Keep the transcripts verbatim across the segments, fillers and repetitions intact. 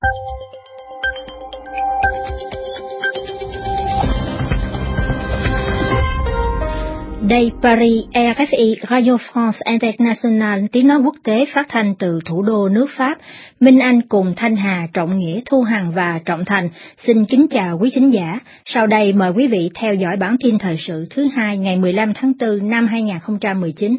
Đây Paris, rờ ép i Radio France International, tiếng nói quốc tế phát thanh từ thủ đô nước Pháp. Minh Anh cùng Thanh Hà, Trọng Nghĩa, Thu Hằng và Trọng Thành xin kính chào quý thính giả. Sau đây mời quý vị theo dõi bản tin thời sự thứ hai ngày mười lăm tháng tư năm hai nghìn không trăm mười chín.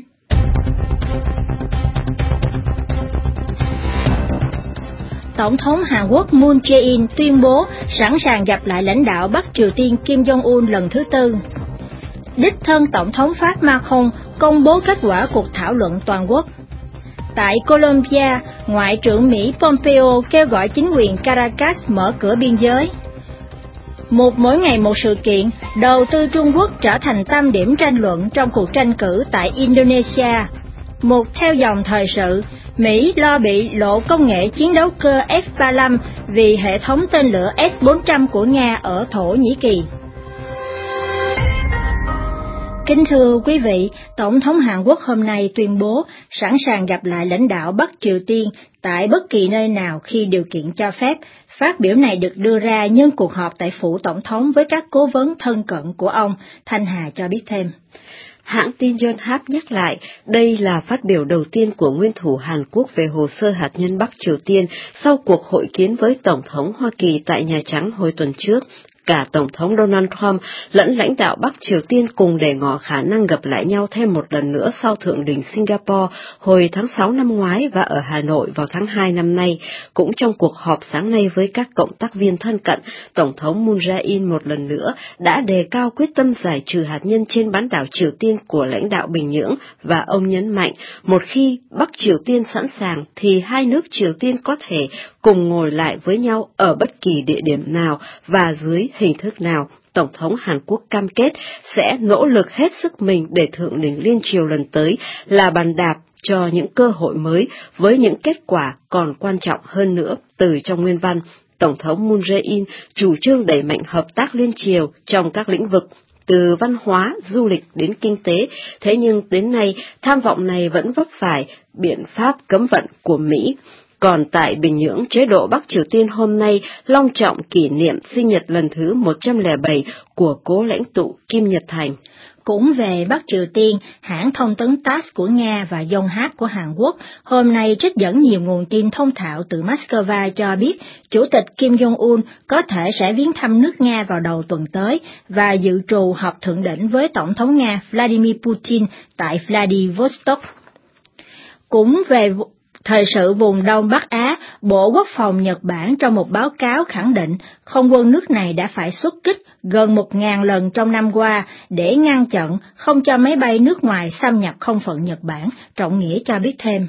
Tổng thống Hàn Quốc Moon Jae-in tuyên bố sẵn sàng gặp lại lãnh đạo Bắc Triều Tiên Kim Jong-un lần thứ tư. Đích thân Tổng thống Pháp Macron công bố kết quả cuộc thảo luận toàn quốc. Tại Colombia, Ngoại trưởng Mỹ Pompeo kêu gọi chính quyền Caracas mở cửa biên giới. Một mỗi ngày một sự kiện, đầu tư Trung Quốc trở thành tâm điểm tranh luận trong cuộc tranh cử tại Indonesia. Một theo dòng thời sự, Mỹ lo bị lộ công nghệ chiến đấu cơ F ba mươi lăm vì hệ thống tên lửa S bốn trăm của Nga ở Thổ Nhĩ Kỳ. Kính thưa quý vị, Tổng thống Hàn Quốc hôm nay tuyên bố sẵn sàng gặp lại lãnh đạo Bắc Triều Tiên tại bất kỳ nơi nào khi điều kiện cho phép. Phát biểu này được đưa ra nhân cuộc họp tại phủ Tổng thống với các cố vấn thân cận của ông. Thanh Hà cho biết thêm. Hãng tin Yonhap nhắc lại, đây là phát biểu đầu tiên của nguyên thủ Hàn Quốc về hồ sơ hạt nhân Bắc Triều Tiên sau cuộc hội kiến với Tổng thống Hoa Kỳ tại Nhà Trắng hồi tuần trước. Cả Tổng thống Donald Trump lẫn lãnh đạo Bắc Triều Tiên cùng để ngỏ khả năng gặp lại nhau thêm một lần nữa sau Thượng đỉnh Singapore hồi tháng sáu năm ngoái và ở Hà Nội vào tháng hai năm nay. Cũng trong cuộc họp sáng nay với các cộng tác viên thân cận, Tổng thống Moon Jae-in một lần nữa đã đề cao quyết tâm giải trừ hạt nhân trên bán đảo Triều Tiên của lãnh đạo Bình Nhưỡng, và ông nhấn mạnh một khi Bắc Triều Tiên sẵn sàng thì hai nước Triều Tiên có thể cùng ngồi lại với nhau ở bất kỳ địa điểm nào và dưới hình thức nào. Tổng thống Hàn Quốc cam kết sẽ nỗ lực hết sức mình để Thượng đỉnh Liên Triều lần tới là bàn đạp cho những cơ hội mới với những kết quả còn quan trọng hơn nữa. Từ trong nguyên văn, Tổng thống Moon Jae-in chủ trương đẩy mạnh hợp tác Liên Triều trong các lĩnh vực, từ văn hóa, du lịch đến kinh tế, thế nhưng đến nay tham vọng này vẫn vấp phải biện pháp cấm vận của Mỹ. Còn tại Bình Nhưỡng, chế độ Bắc Triều Tiên hôm nay long trọng kỷ niệm sinh nhật lần thứ một trăm lẻ bảy của cố lãnh tụ Kim Nhật Thành. Cũng về Bắc Triều Tiên, hãng thông tấn tát ét của Nga và Yonhap của Hàn Quốc hôm nay trích dẫn nhiều nguồn tin thông thạo từ Moscow cho biết Chủ tịch Kim Jong-un có thể sẽ viếng thăm nước Nga vào đầu tuần tới và dự trù họp thượng đỉnh với Tổng thống Nga Vladimir Putin tại Vladivostok. Cũng về thời sự vùng Đông Bắc Á, Bộ Quốc phòng Nhật Bản trong một báo cáo khẳng định không quân nước này đã phải xuất kích gần một ngàn lần trong năm qua để ngăn chặn không cho máy bay nước ngoài xâm nhập không phận Nhật Bản. Trọng Nghĩa cho biết thêm.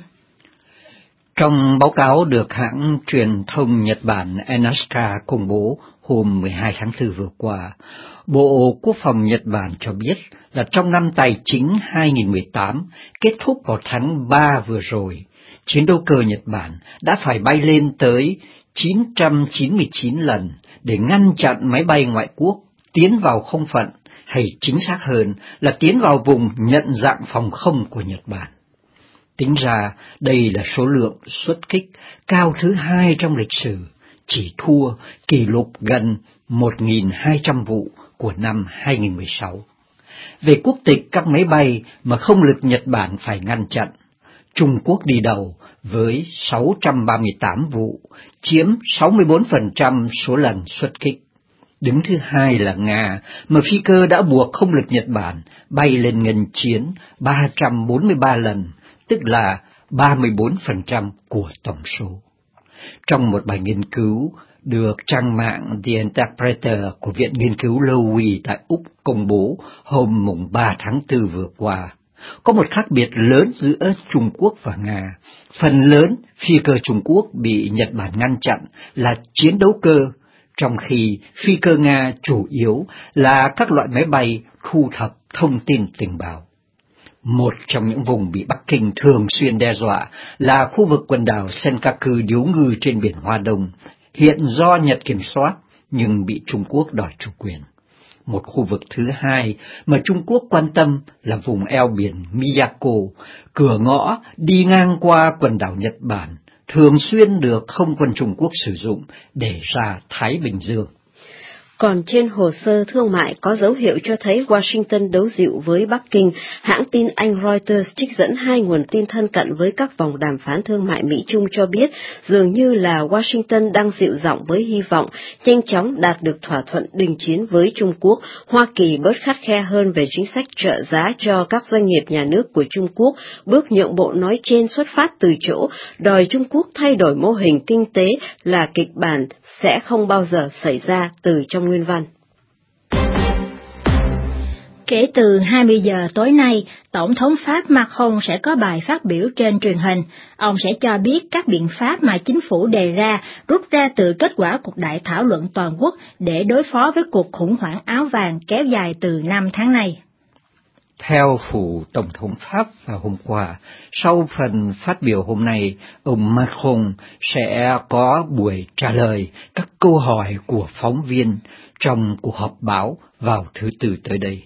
Trong báo cáo được hãng truyền thông Nhật Bản en hát ca công bố hôm mười hai tháng tư vừa qua, Bộ Quốc phòng Nhật Bản cho biết là trong năm tài chính hai nghìn không trăm mười tám kết thúc vào tháng ba vừa rồi, chiến đấu cơ Nhật Bản đã phải bay lên tới chín trăm chín mươi chín lần để ngăn chặn máy bay ngoại quốc tiến vào không phận, hay chính xác hơn là tiến vào vùng nhận dạng phòng không của Nhật Bản. Tính ra đây là số lượng xuất kích cao thứ hai trong lịch sử, chỉ thua kỷ lục gần một nghìn hai trăm vụ của năm hai nghìn không trăm mười sáu. Về quốc tịch các máy bay mà không lực Nhật Bản phải ngăn chặn, Trung Quốc đi đầu với sáu trăm ba mươi tám vụ, chiếm sáu mươi bốn phần trăm số lần xuất kích. Đứng thứ hai là Nga, mà phi cơ đã buộc không lực Nhật Bản bay lên ngân chiến ba trăm bốn mươi ba lần, tức là ba mươi bốn phần trăm của tổng số. Trong một bài nghiên cứu được trang mạng The Interpreter của Viện Nghiên cứu Lowy tại Úc công bố hôm mùng ba tháng tư vừa qua, có một khác biệt lớn giữa Trung Quốc và Nga. Phần lớn phi cơ Trung Quốc bị Nhật Bản ngăn chặn là chiến đấu cơ, trong khi phi cơ Nga chủ yếu là các loại máy bay thu thập thông tin tình báo. Một trong những vùng bị Bắc Kinh thường xuyên đe dọa là khu vực quần đảo Senkaku điếu ngư trên biển Hoa Đông, hiện do Nhật kiểm soát nhưng bị Trung Quốc đòi chủ quyền. Một khu vực thứ hai mà Trung Quốc quan tâm là vùng eo biển Miyako, cửa ngõ đi ngang qua quần đảo Nhật Bản, thường xuyên được không quân Trung Quốc sử dụng để ra Thái Bình Dương. Còn trên hồ sơ thương mại có dấu hiệu cho thấy Washington đấu dịu với Bắc Kinh, hãng tin Anh Reuters trích dẫn hai nguồn tin thân cận với các vòng đàm phán thương mại Mỹ-Trung cho biết dường như là Washington đang dịu giọng với hy vọng nhanh chóng đạt được thỏa thuận đình chiến với Trung Quốc, Hoa Kỳ bớt khắt khe hơn về chính sách trợ giá cho các doanh nghiệp nhà nước của Trung Quốc. Bước nhượng bộ nói trên xuất phát từ chỗ đòi Trung Quốc thay đổi mô hình kinh tế là kịch bản sẽ không bao giờ xảy ra từ trong nguyên văn. Kể từ hai mươi giờ tối nay, Tổng thống Pháp Macron sẽ có bài phát biểu trên truyền hình. Ông sẽ cho biết các biện pháp mà chính phủ đề ra rút ra từ kết quả cuộc đại thảo luận toàn quốc để đối phó với cuộc khủng hoảng áo vàng kéo dài từ năm tháng nay. Theo phủ Tổng thống Pháp vào hôm qua, sau phần phát biểu hôm nay, ông Macron sẽ có buổi trả lời các câu hỏi của phóng viên trong cuộc họp báo vào thứ Tư tới đây.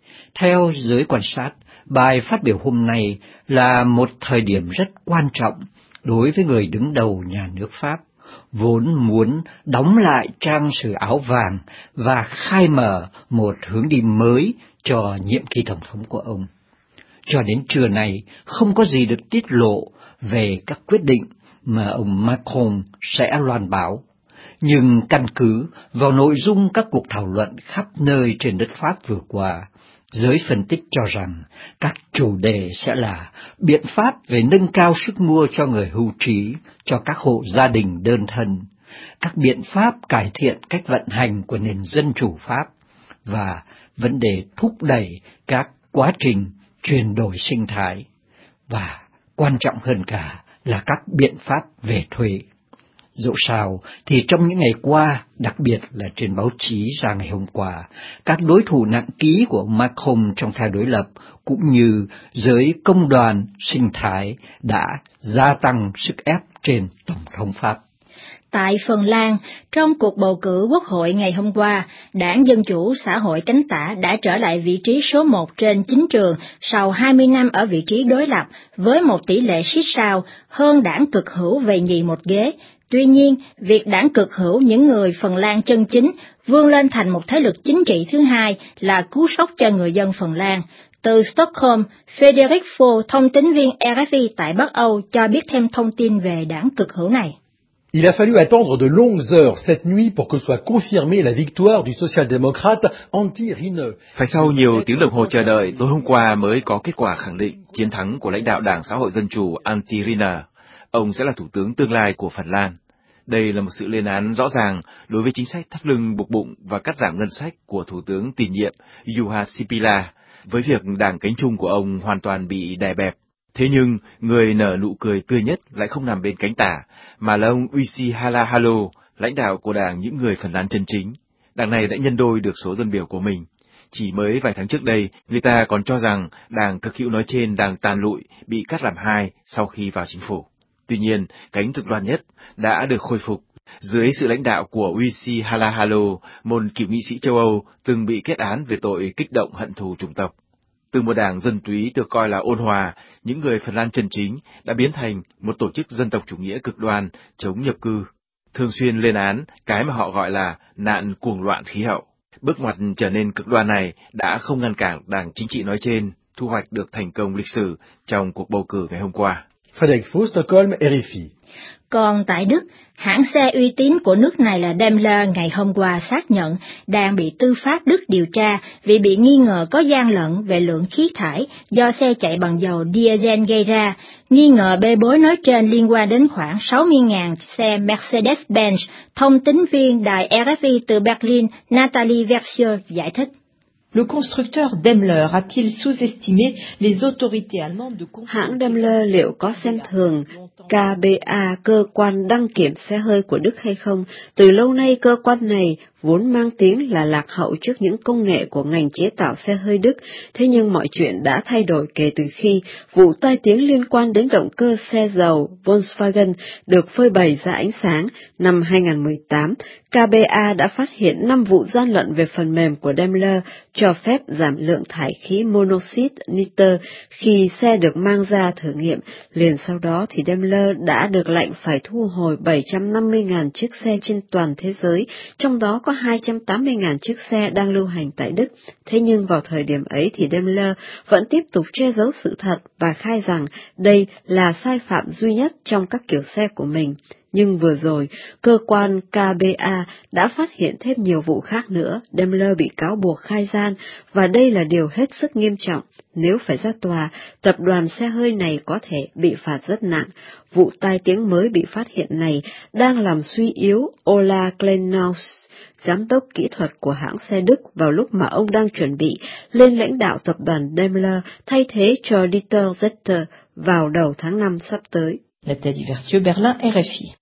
Theo giới quan sát, bài phát biểu hôm nay là một thời điểm rất quan trọng đối với người đứng đầu nhà nước Pháp, vốn muốn đóng lại trang sử áo vàng và khai mở một hướng đi mới cho nhiệm kỳ tổng thống của ông. Cho đến trưa nay, không có gì được tiết lộ về các quyết định mà ông Macron sẽ loan báo. Nhưng căn cứ vào nội dung các cuộc thảo luận khắp nơi trên đất Pháp vừa qua, giới phân tích cho rằng các chủ đề sẽ là biện pháp về nâng cao sức mua cho người hưu trí, cho các hộ gia đình đơn thân, các biện pháp cải thiện cách vận hành của nền dân chủ Pháp, và vấn đề thúc đẩy các quá trình chuyển đổi sinh thái, và quan trọng hơn cả là các biện pháp về thuế. Dẫu sao thì trong những ngày qua, đặc biệt là trên báo chí ra ngày hôm qua, các đối thủ nặng ký của Macron trong phe đối lập cũng như giới công đoàn sinh thái đã gia tăng sức ép trên Tổng thống Pháp. Tại Phần Lan, trong cuộc bầu cử quốc hội ngày hôm qua, Đảng Dân Chủ Xã hội cánh tả đã trở lại vị trí số một trên chính trường sau hai mươi năm ở vị trí đối lập, với một tỷ lệ xít sao hơn Đảng Cực hữu về nhì một ghế. Tuy nhiên, việc Đảng Cực hữu những người Phần Lan chân chính vươn lên thành một thế lực chính trị thứ hai là cú sốc cho người dân Phần Lan. Từ Stockholm, Frederick Fo, thông tín viên R F I tại Bắc Âu, cho biết thêm thông tin về Đảng Cực hữu này. Il a fallu attendre de longues heures cette nuit pour que soit confirmée la victoire du social-démocrate Antti Rinne. Phải sau nhiều tiếng đồng hồ chờ đợi, tối hôm qua mới có kết quả khẳng định chiến thắng của lãnh đạo Đảng Xã hội Dân Chủ Antti Rinne. Ông sẽ là thủ tướng tương lai của Phần Lan. Đây là một sự lên án rõ ràng đối với chính sách thắt lưng buộc bụng và cắt giảm ngân sách của Thủ tướng tiền nhiệm Juha Sipilä, với việc đảng cánh chung của ông hoàn toàn bị đè bẹp. Thế nhưng, người nở nụ cười tươi nhất lại không nằm bên cánh tả, mà là ông Jussi Halla-aho, lãnh đạo của đảng những người Phần Lan chân chính. Đảng này đã nhân đôi được số dân biểu của mình. Chỉ mới vài tháng trước đây, người ta còn cho rằng đảng cực hữu nói trên đang tàn lụi, bị cắt làm hai sau khi vào chính phủ. Tuy nhiên, cánh cực đoan nhất đã được khôi phục dưới sự lãnh đạo của Jussi Halla-aho, một cựu nghị sĩ châu Âu từng bị kết án về tội kích động hận thù chủng tộc. Từ một đảng dân túy được coi là ôn hòa, những người Phần Lan chân chính đã biến thành một tổ chức dân tộc chủ nghĩa cực đoan chống nhập cư, thường xuyên lên án cái mà họ gọi là nạn cuồng loạn khí hậu. Bước ngoặt trở nên cực đoan này đã không ngăn cản đảng chính trị nói trên thu hoạch được thành công lịch sử trong cuộc bầu cử ngày hôm qua. Frederick Fo, Stockholm, R F I. Còn tại Đức, hãng xe uy tín của nước này là Daimler ngày hôm qua xác nhận đang bị tư pháp Đức điều tra vì bị nghi ngờ có gian lận về lượng khí thải do xe chạy bằng dầu diesel gây ra. Nghi ngờ bê bối nói trên liên quan đến khoảng sáu mươi nghìn xe Mercedes-Benz. Thông tín viên đài R F I từ Berlin, Nathalie Versier giải thích. Le constructeur Daimler a-t-il sous-estimé les autorités allemandes de contrôle? Hãng Daimler liệu có xem thường K B A, cơ quan đăng kiểm xe hơi của Đức hay không? Từ lâu nay cơ quan này vốn mang tiếng là lạc hậu trước những công nghệ của ngành chế tạo xe hơi Đức, thế nhưng mọi chuyện đã thay đổi kể từ khi vụ tai tiếng liên quan đến động cơ xe dầu Volkswagen được phơi bày ra ánh sáng. Năm hai không một tám, K B A đã phát hiện năm vụ gian lận về phần mềm của Daimler cho phép giảm lượng thải khí monoxide nitơ khi xe được mang ra thử nghiệm. Liền sau đó thì Daimler đã được lệnh phải thu hồi bảy trăm năm mươi nghìn chiếc xe trên toàn thế giới, trong đó có hai trăm tám mươi nghìn chiếc xe đang lưu hành tại Đức. Thế nhưng vào thời điểm ấy thì Daimler vẫn tiếp tục che giấu sự thật và khai rằng đây là sai phạm duy nhất trong các kiểu xe của mình. Nhưng vừa rồi, cơ quan K B A đã phát hiện thêm nhiều vụ khác nữa, Daimler bị cáo buộc khai gian, và đây là điều hết sức nghiêm trọng. Nếu phải ra tòa, tập đoàn xe hơi này có thể bị phạt rất nặng. Vụ tai tiếng mới bị phát hiện này đang làm suy yếu Ola Klenhaus, giám đốc kỹ thuật của hãng xe Đức, vào lúc mà ông đang chuẩn bị lên lãnh đạo tập đoàn Daimler thay thế cho Dieter Zetter vào đầu tháng năm sắp tới. Nathalie Versieux, Berlin, R F I.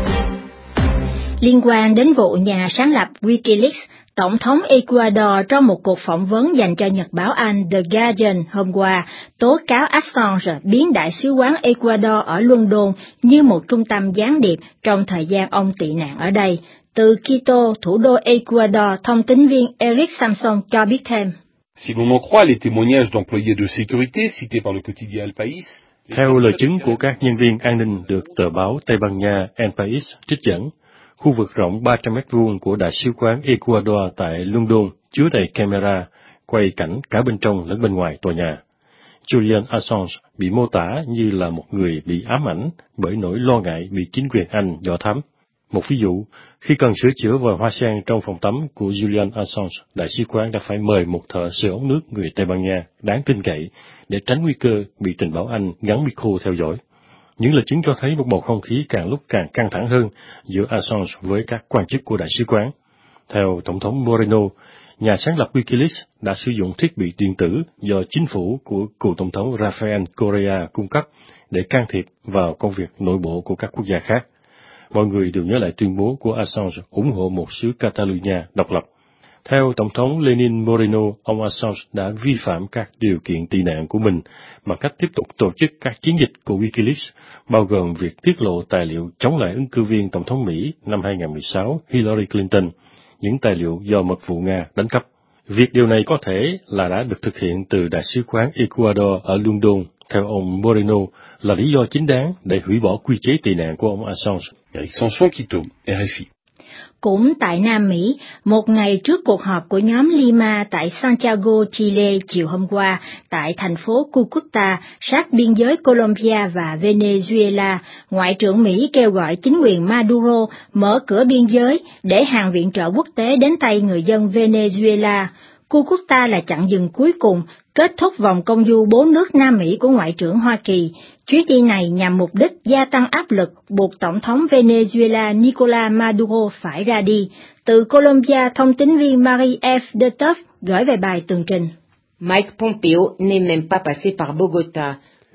Liên quan đến vụ nhà sáng lập Wikileaks, Tổng thống Ecuador trong một cuộc phỏng vấn dành cho nhật báo Anh The Guardian hôm qua tố cáo Assange biến đại sứ quán Ecuador ở London như một trung tâm gián điệp trong thời gian ông tị nạn ở đây. Từ Quito, thủ đô Ecuador, thông tín viên Eric Samson cho biết thêm. Si l'on en croit les témoignages d'employés de sécurité cités par le quotidien El País, theo lời chứng của các nhân viên an ninh được tờ báo Tây Ban Nha El País trích dẫn, khu vực rộng ba trăm mét vuông của Đại sứ quán Ecuador tại London chứa đầy camera, quay cảnh cả bên trong lẫn bên ngoài tòa nhà. Julian Assange bị mô tả như là một người bị ám ảnh bởi nỗi lo ngại bị chính quyền Anh dò thám. Một ví dụ, khi cần sửa chữa vòi hoa sen trong phòng tắm của Julian Assange, đại sứ quán đã phải mời một thợ sửa ống nước người Tây Ban Nha đáng tin cậy để tránh nguy cơ bị tình báo Anh gắn micro theo dõi. Những lời chứng cho thấy một bầu không khí càng lúc càng căng thẳng hơn giữa Assange với các quan chức của đại sứ quán. Theo Tổng thống Moreno, nhà sáng lập Wikileaks đã sử dụng thiết bị điện tử do chính phủ của cựu Tổng thống Rafael Correa cung cấp để can thiệp vào công việc nội bộ của các quốc gia khác. Mọi người đều nhớ lại tuyên bố của Assange ủng hộ một xứ Catalonia độc lập. Theo Tổng thống Lenin Moreno, ông Assange đã vi phạm các điều kiện tị nạn của mình bằng cách tiếp tục tổ chức các chiến dịch của Wikileaks, bao gồm việc tiết lộ tài liệu chống lại ứng cử viên Tổng thống Mỹ năm hai không một sáu Hillary Clinton, những tài liệu do mật vụ Nga đánh cắp. Việc điều này có thể là đã được thực hiện từ Đại sứ quán Ecuador ở London, theo ông Moreno, là lý do chính đáng để hủy bỏ quy chế tị nạn của ông Assange. Eric Samson, Quito, R F I. Cũng tại Nam Mỹ, một ngày trước cuộc họp của nhóm Lima tại Santiago, Chile chiều hôm qua, tại thành phố Cúcuta, sát biên giới Colombia và Venezuela, Ngoại trưởng Mỹ kêu gọi chính quyền Maduro mở cửa biên giới để hàng viện trợ quốc tế đến tay người dân Venezuela. Cúcuta là chặng dừng cuối cùng, kết thúc vòng công du bốn nước Nam Mỹ của Ngoại trưởng Hoa Kỳ. Chuyến đi này nhằm mục đích gia tăng áp lực buộc Tổng thống Venezuela Nicolás Maduro phải ra đi. Từ Colombia, thông tín viên Marie F. de Toff gửi về bài tường trình. Mike Pompeo n'est même pas passé par Bogota.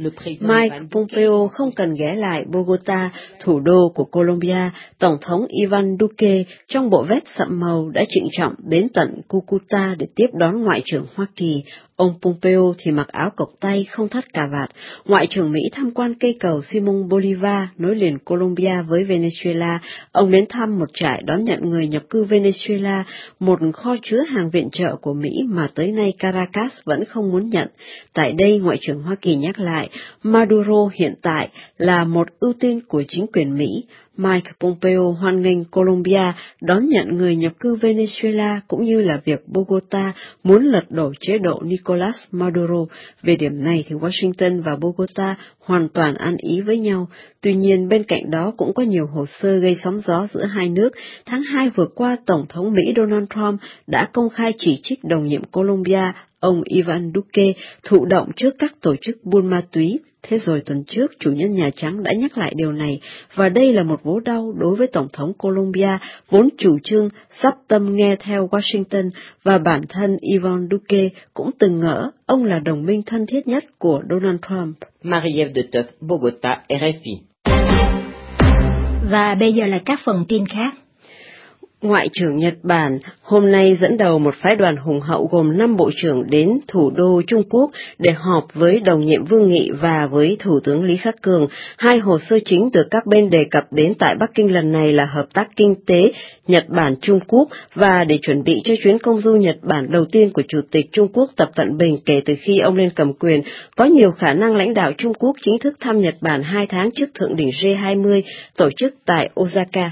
Mike Pompeo không cần ghé lại Bogota, thủ đô của Colombia. Tổng thống Ivan Duque trong bộ vest sậm màu đã trịnh trọng đến tận Cúcuta để tiếp đón Ngoại trưởng Hoa Kỳ. Ông Pompeo thì mặc áo cộc tay không thắt cà vạt. Ngoại trưởng Mỹ tham quan cây cầu Simón Bolívar nối liền Colombia với Venezuela. Ông đến thăm một trại đón nhận người nhập cư Venezuela, một kho chứa hàng viện trợ của Mỹ mà tới nay Caracas vẫn không muốn nhận. Tại đây, Ngoại trưởng Hoa Kỳ nhắc lại, Maduro hiện tại là một ưu tiên của chính quyền Mỹ. Mike Pompeo hoan nghênh Colombia đón nhận người nhập cư Venezuela cũng như là việc Bogota muốn lật đổ chế độ Nicolás Maduro. Về điểm này thì Washington và Bogota hoàn toàn ăn ý với nhau. Tuy nhiên bên cạnh đó cũng có nhiều hồ sơ gây sóng gió giữa hai nước. Tháng hai vừa qua, Tổng thống Mỹ Donald Trump đã công khai chỉ trích đồng nhiệm Colombia, ông Ivan Duque, thụ động trước các tổ chức buôn ma túy. Thế rồi tuần trước, chủ nhân Nhà Trắng đã nhắc lại điều này, và đây là một vố đau đối với Tổng thống Colombia, vốn chủ trương sắp tâm nghe theo Washington, và bản thân Ivan Duque cũng từng ngỡ ông là đồng minh thân thiết nhất của Donald Trump. Marie-Ève de Toff, Bogota, R F I. Và bây giờ là các phần tin khác. Ngoại trưởng Nhật Bản hôm nay dẫn đầu một phái đoàn hùng hậu gồm năm bộ trưởng đến thủ đô Trung Quốc để họp với đồng nhiệm Vương Nghị và với Thủ tướng Lý Khắc Cường. Hai hồ sơ chính được các bên đề cập đến tại Bắc Kinh lần này là hợp tác kinh tế Nhật Bản-Trung Quốc và để chuẩn bị cho chuyến công du Nhật Bản đầu tiên của Chủ tịch Trung Quốc Tập Cận Bình kể từ khi ông lên cầm quyền, có nhiều khả năng lãnh đạo Trung Quốc chính thức thăm Nhật Bản hai tháng trước thượng đỉnh G hai mươi tổ chức tại Osaka.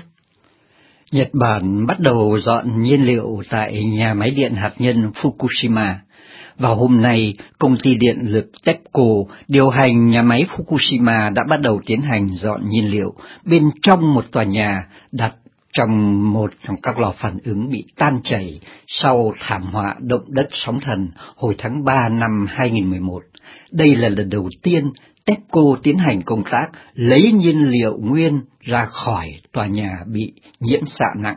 Nhật Bản bắt đầu dọn nhiên liệu tại nhà máy điện hạt nhân Fukushima. Vào hôm nay, công ty điện lực TEPCO điều hành nhà máy Fukushima đã bắt đầu tiến hành dọn nhiên liệu bên trong một tòa nhà đặt trong một trong các lò phản ứng bị tan chảy sau thảm họa động đất sóng thần hồi tháng ba năm hai nghìn không trăm mười một. Đây là lần đầu tiên TEPCO tiến hành công tác lấy nhiên liệu nguyên ra khỏi tòa nhà bị nhiễm xạ nặng.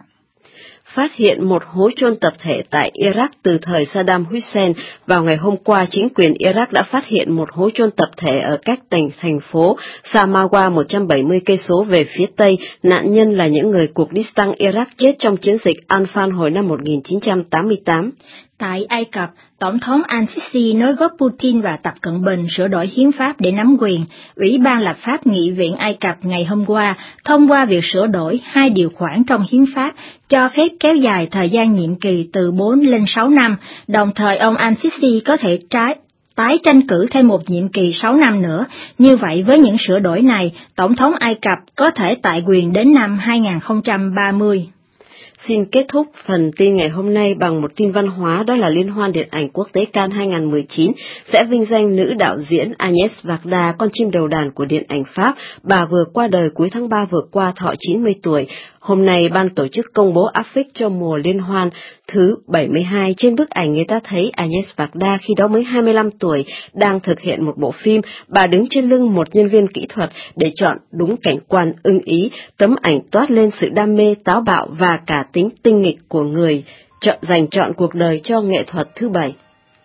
Phát hiện một hố chôn tập thể tại Iraq từ thời Saddam Hussein, vào ngày hôm qua chính quyền Iraq đã phát hiện một hố chôn tập thể ở cách thành thành phố Samawa một trăm bảy mươi cây số về phía tây. Nạn nhân là những người Kurdistan Iraq chết trong chiến dịch Anfal hồi năm một nghìn chín trăm tám mươi tám. Tại Ai Cập, Tổng thống Al-Sisi nói góp Putin và Tập Cận Bình sửa đổi hiến pháp để nắm quyền. Ủy ban lập pháp Nghị viện Ai Cập ngày hôm qua thông qua việc sửa đổi hai điều khoản trong hiến pháp cho phép kéo dài thời gian nhiệm kỳ từ bốn lên sáu năm, đồng thời ông Al-Sisi có thể trái tái tranh cử thêm một nhiệm kỳ sáu năm nữa. Như vậy, với những sửa đổi này, Tổng thống Ai Cập có thể tại quyền đến năm hai nghìn không trăm ba mươi. Xin kết thúc phần tin ngày hôm nay bằng một tin văn hóa, đó là Liên hoan Điện ảnh Quốc tế Cannes hai nghìn không trăm mười chín sẽ vinh danh nữ đạo diễn Agnès Varda, con chim đầu đàn của điện ảnh Pháp. Bà vừa qua đời cuối tháng ba vừa qua, thọ chín mươi tuổi. Hôm nay, ban tổ chức công bố áp phích cho mùa liên hoan thứ bảy mươi hai. Trên bức ảnh người ta thấy Agnès Varda khi đó mới hai mươi lăm tuổi, đang thực hiện một bộ phim. Bà đứng trên lưng một nhân viên kỹ thuật để chọn đúng cảnh quan ưng ý. Tấm ảnh toát lên sự đam mê, táo bạo và cả tính tinh nghịch của người chọn dành chọn cuộc đời cho nghệ thuật thứ bảy.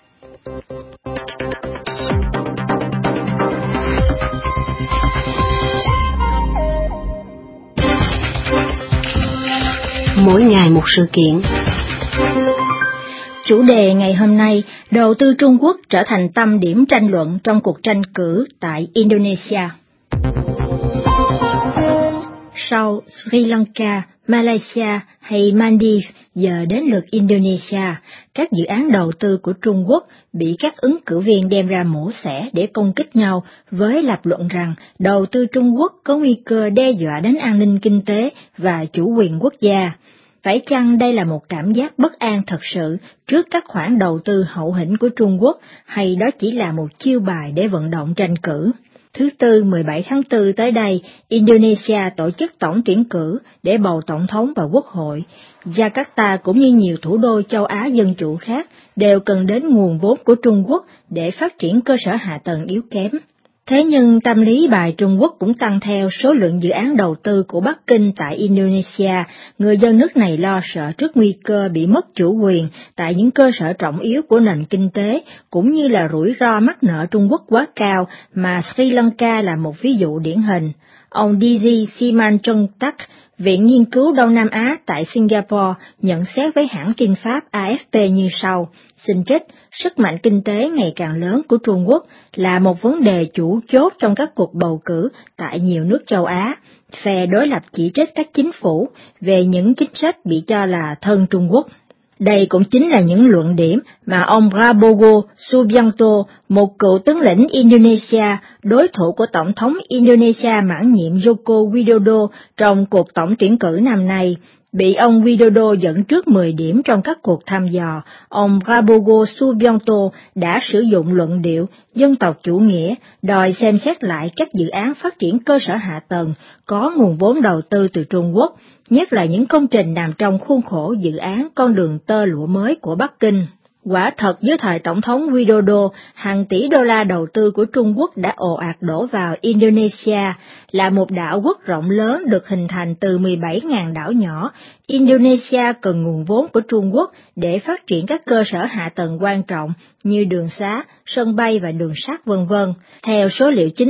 Mỗi ngày một sự kiện. Chủ đề ngày hôm nay, đầu tư Trung Quốc trở thành tâm điểm tranh luận trong cuộc tranh cử tại Indonesia. Sau Sri Lanka, Malaysia hay Maldives, giờ đến lượt Indonesia, các dự án đầu tư của Trung Quốc bị các ứng cử viên đem ra mổ xẻ để công kích nhau với lập luận rằng đầu tư Trung Quốc có nguy cơ đe dọa đến an ninh kinh tế và chủ quyền quốc gia. Phải chăng đây là một cảm giác bất an thật sự trước các khoản đầu tư hậu hĩnh của Trung Quốc, hay đó chỉ là một chiêu bài để vận động tranh cử? Thứ Tư mười bảy tháng tư tới đây, Indonesia tổ chức tổng tuyển cử để bầu tổng thống và quốc hội. Jakarta cũng như nhiều thủ đô châu Á dân chủ khác đều cần đến nguồn vốn của Trung Quốc để phát triển cơ sở hạ tầng yếu kém. Thế nhưng tâm lý bài Trung Quốc cũng tăng theo số lượng dự án đầu tư của Bắc Kinh tại Indonesia. Người dân nước này lo sợ trước nguy cơ bị mất chủ quyền tại những cơ sở trọng yếu của nền kinh tế, cũng như là rủi ro mắc nợ Trung Quốc quá cao, mà Sri Lanka là một ví dụ điển hình. Ông Digi Simanjuntak, Viện Nghiên cứu Đông Nam Á tại Singapore, nhận xét với hãng tin Pháp A F P như sau: xin trích, sức mạnh kinh tế ngày càng lớn của Trung Quốc là một vấn đề chủ chốt trong các cuộc bầu cử tại nhiều nước châu Á. Phe đối lập chỉ trích các chính phủ về những chính sách bị cho là thân Trung Quốc. Đây cũng chính là những luận điểm mà ông Prabowo Subianto, một cựu tướng lĩnh Indonesia, đối thủ của Tổng thống Indonesia mãn nhiệm Joko Widodo trong cuộc tổng tuyển cử năm nay, bị ông Widodo dẫn trước mười điểm trong các cuộc thăm dò. Ông Prabowo Subianto đã sử dụng luận điệu dân tộc chủ nghĩa, đòi xem xét lại các dự án phát triển cơ sở hạ tầng có nguồn vốn đầu tư từ Trung Quốc, nhất là những công trình nằm trong khuôn khổ dự án con đường tơ lụa mới của Bắc Kinh. Quả thật dưới thời Tổng thống Widodo, hàng tỷ đô la đầu tư của Trung Quốc đã ồ ạt đổ vào Indonesia, là một đảo quốc rộng lớn được hình thành từ mười bảy nghìn đảo nhỏ. Indonesia cần nguồn vốn của Trung Quốc để phát triển các cơ sở hạ tầng quan trọng như đường xá, sân bay và đường sắt vân vân. Theo số liệu chính thức,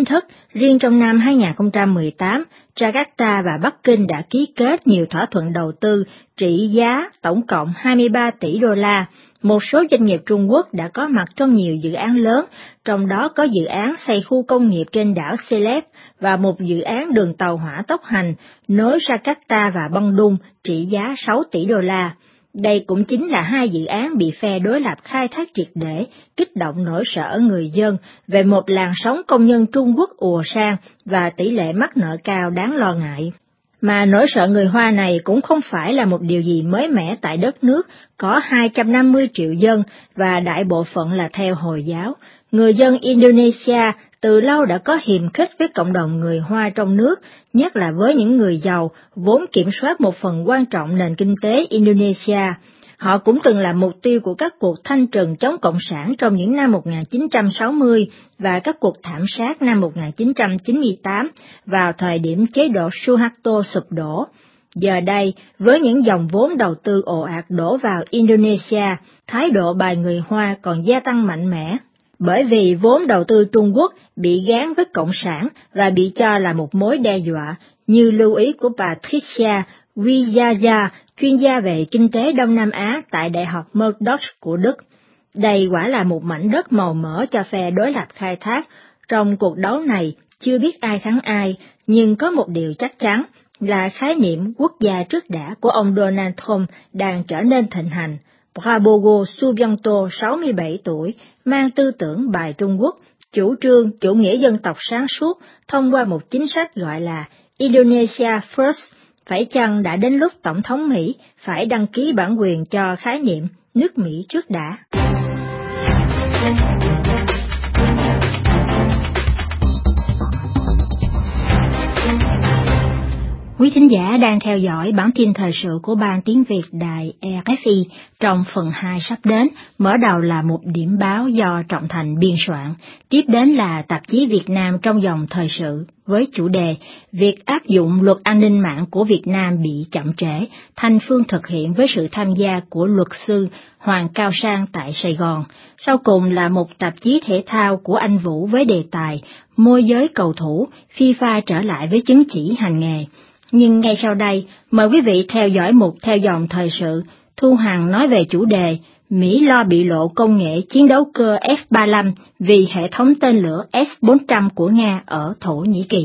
Riêng trong năm hai không một tám, Jakarta và Bắc Kinh đã ký kết nhiều thỏa thuận đầu tư trị giá tổng cộng hai mươi ba tỷ đô la. Một số doanh nghiệp Trung Quốc đã có mặt trong nhiều dự án lớn, trong đó có dự án xây khu công nghiệp trên đảo Celeb và một dự án đường tàu hỏa tốc hành nối Jakarta và Bandung trị giá sáu tỷ đô la. Đây cũng chính là hai dự án bị phe đối lập khai thác triệt để, kích động nỗi sợ ở người dân về một làn sóng công nhân Trung Quốc ùa sang và tỷ lệ mắc nợ cao đáng lo ngại. Mà nỗi sợ người Hoa này cũng không phải là một điều gì mới mẻ tại đất nước có hai trăm năm mươi triệu dân và đại bộ phận là theo Hồi giáo. Người dân Indonesia từ lâu đã có hiềm khích với cộng đồng người Hoa trong nước, nhất là với những người giàu, vốn kiểm soát một phần quan trọng nền kinh tế Indonesia. Họ cũng từng là mục tiêu của các cuộc thanh trừng chống Cộng sản trong những năm một nghìn chín trăm sáu mươi và các cuộc thảm sát năm một nghìn chín trăm chín mươi tám vào thời điểm chế độ Suharto sụp đổ. Giờ đây, với những dòng vốn đầu tư ồ ạt đổ vào Indonesia, thái độ bài người Hoa còn gia tăng mạnh mẽ. Bởi vì vốn đầu tư Trung Quốc bị gán với Cộng sản và bị cho là một mối đe dọa, như lưu ý của Patricia Wijaja, chuyên gia về kinh tế Đông Nam Á tại Đại học Murdoch của Đức. Đây quả là một mảnh đất màu mỡ cho phe đối lập khai thác. Trong cuộc đấu này, chưa biết ai thắng ai, nhưng có một điều chắc chắn là khái niệm quốc gia trước đã của ông Donald Trump đang trở nên thịnh hành. Prabowo Subianto, sáu mươi bảy tuổi, mang tư tưởng bài Trung Quốc, chủ trương chủ nghĩa dân tộc sáng suốt thông qua một chính sách gọi là Indonesia First. Phải chăng đã đến lúc Tổng thống Mỹ phải đăng ký bản quyền cho khái niệm nước Mỹ trước đã? Quý thính giả đang theo dõi bản tin thời sự của Ban Tiếng Việt Đài rờ ép i. Trong phần hai sắp đến, mở đầu là một điểm báo do Trọng Thành biên soạn, tiếp đến là tạp chí Việt Nam trong dòng thời sự với chủ đề Việc áp dụng luật an ninh mạng của Việt Nam bị chậm trễ, Thanh Phương thực hiện với sự tham gia của luật sư Hoàng Cao Sang tại Sài Gòn. Sau cùng là một tạp chí thể thao của anh Vũ với đề tài Môi giới cầu thủ, FIFA trở lại với chứng chỉ hành nghề. Nhưng ngay sau đây, mời quý vị theo dõi mục theo dòng thời sự. Thu Hằng nói về chủ đề Mỹ lo bị lộ công nghệ chiến đấu cơ F ba mươi lăm vì hệ thống tên lửa S bốn trăm của Nga ở Thổ Nhĩ Kỳ.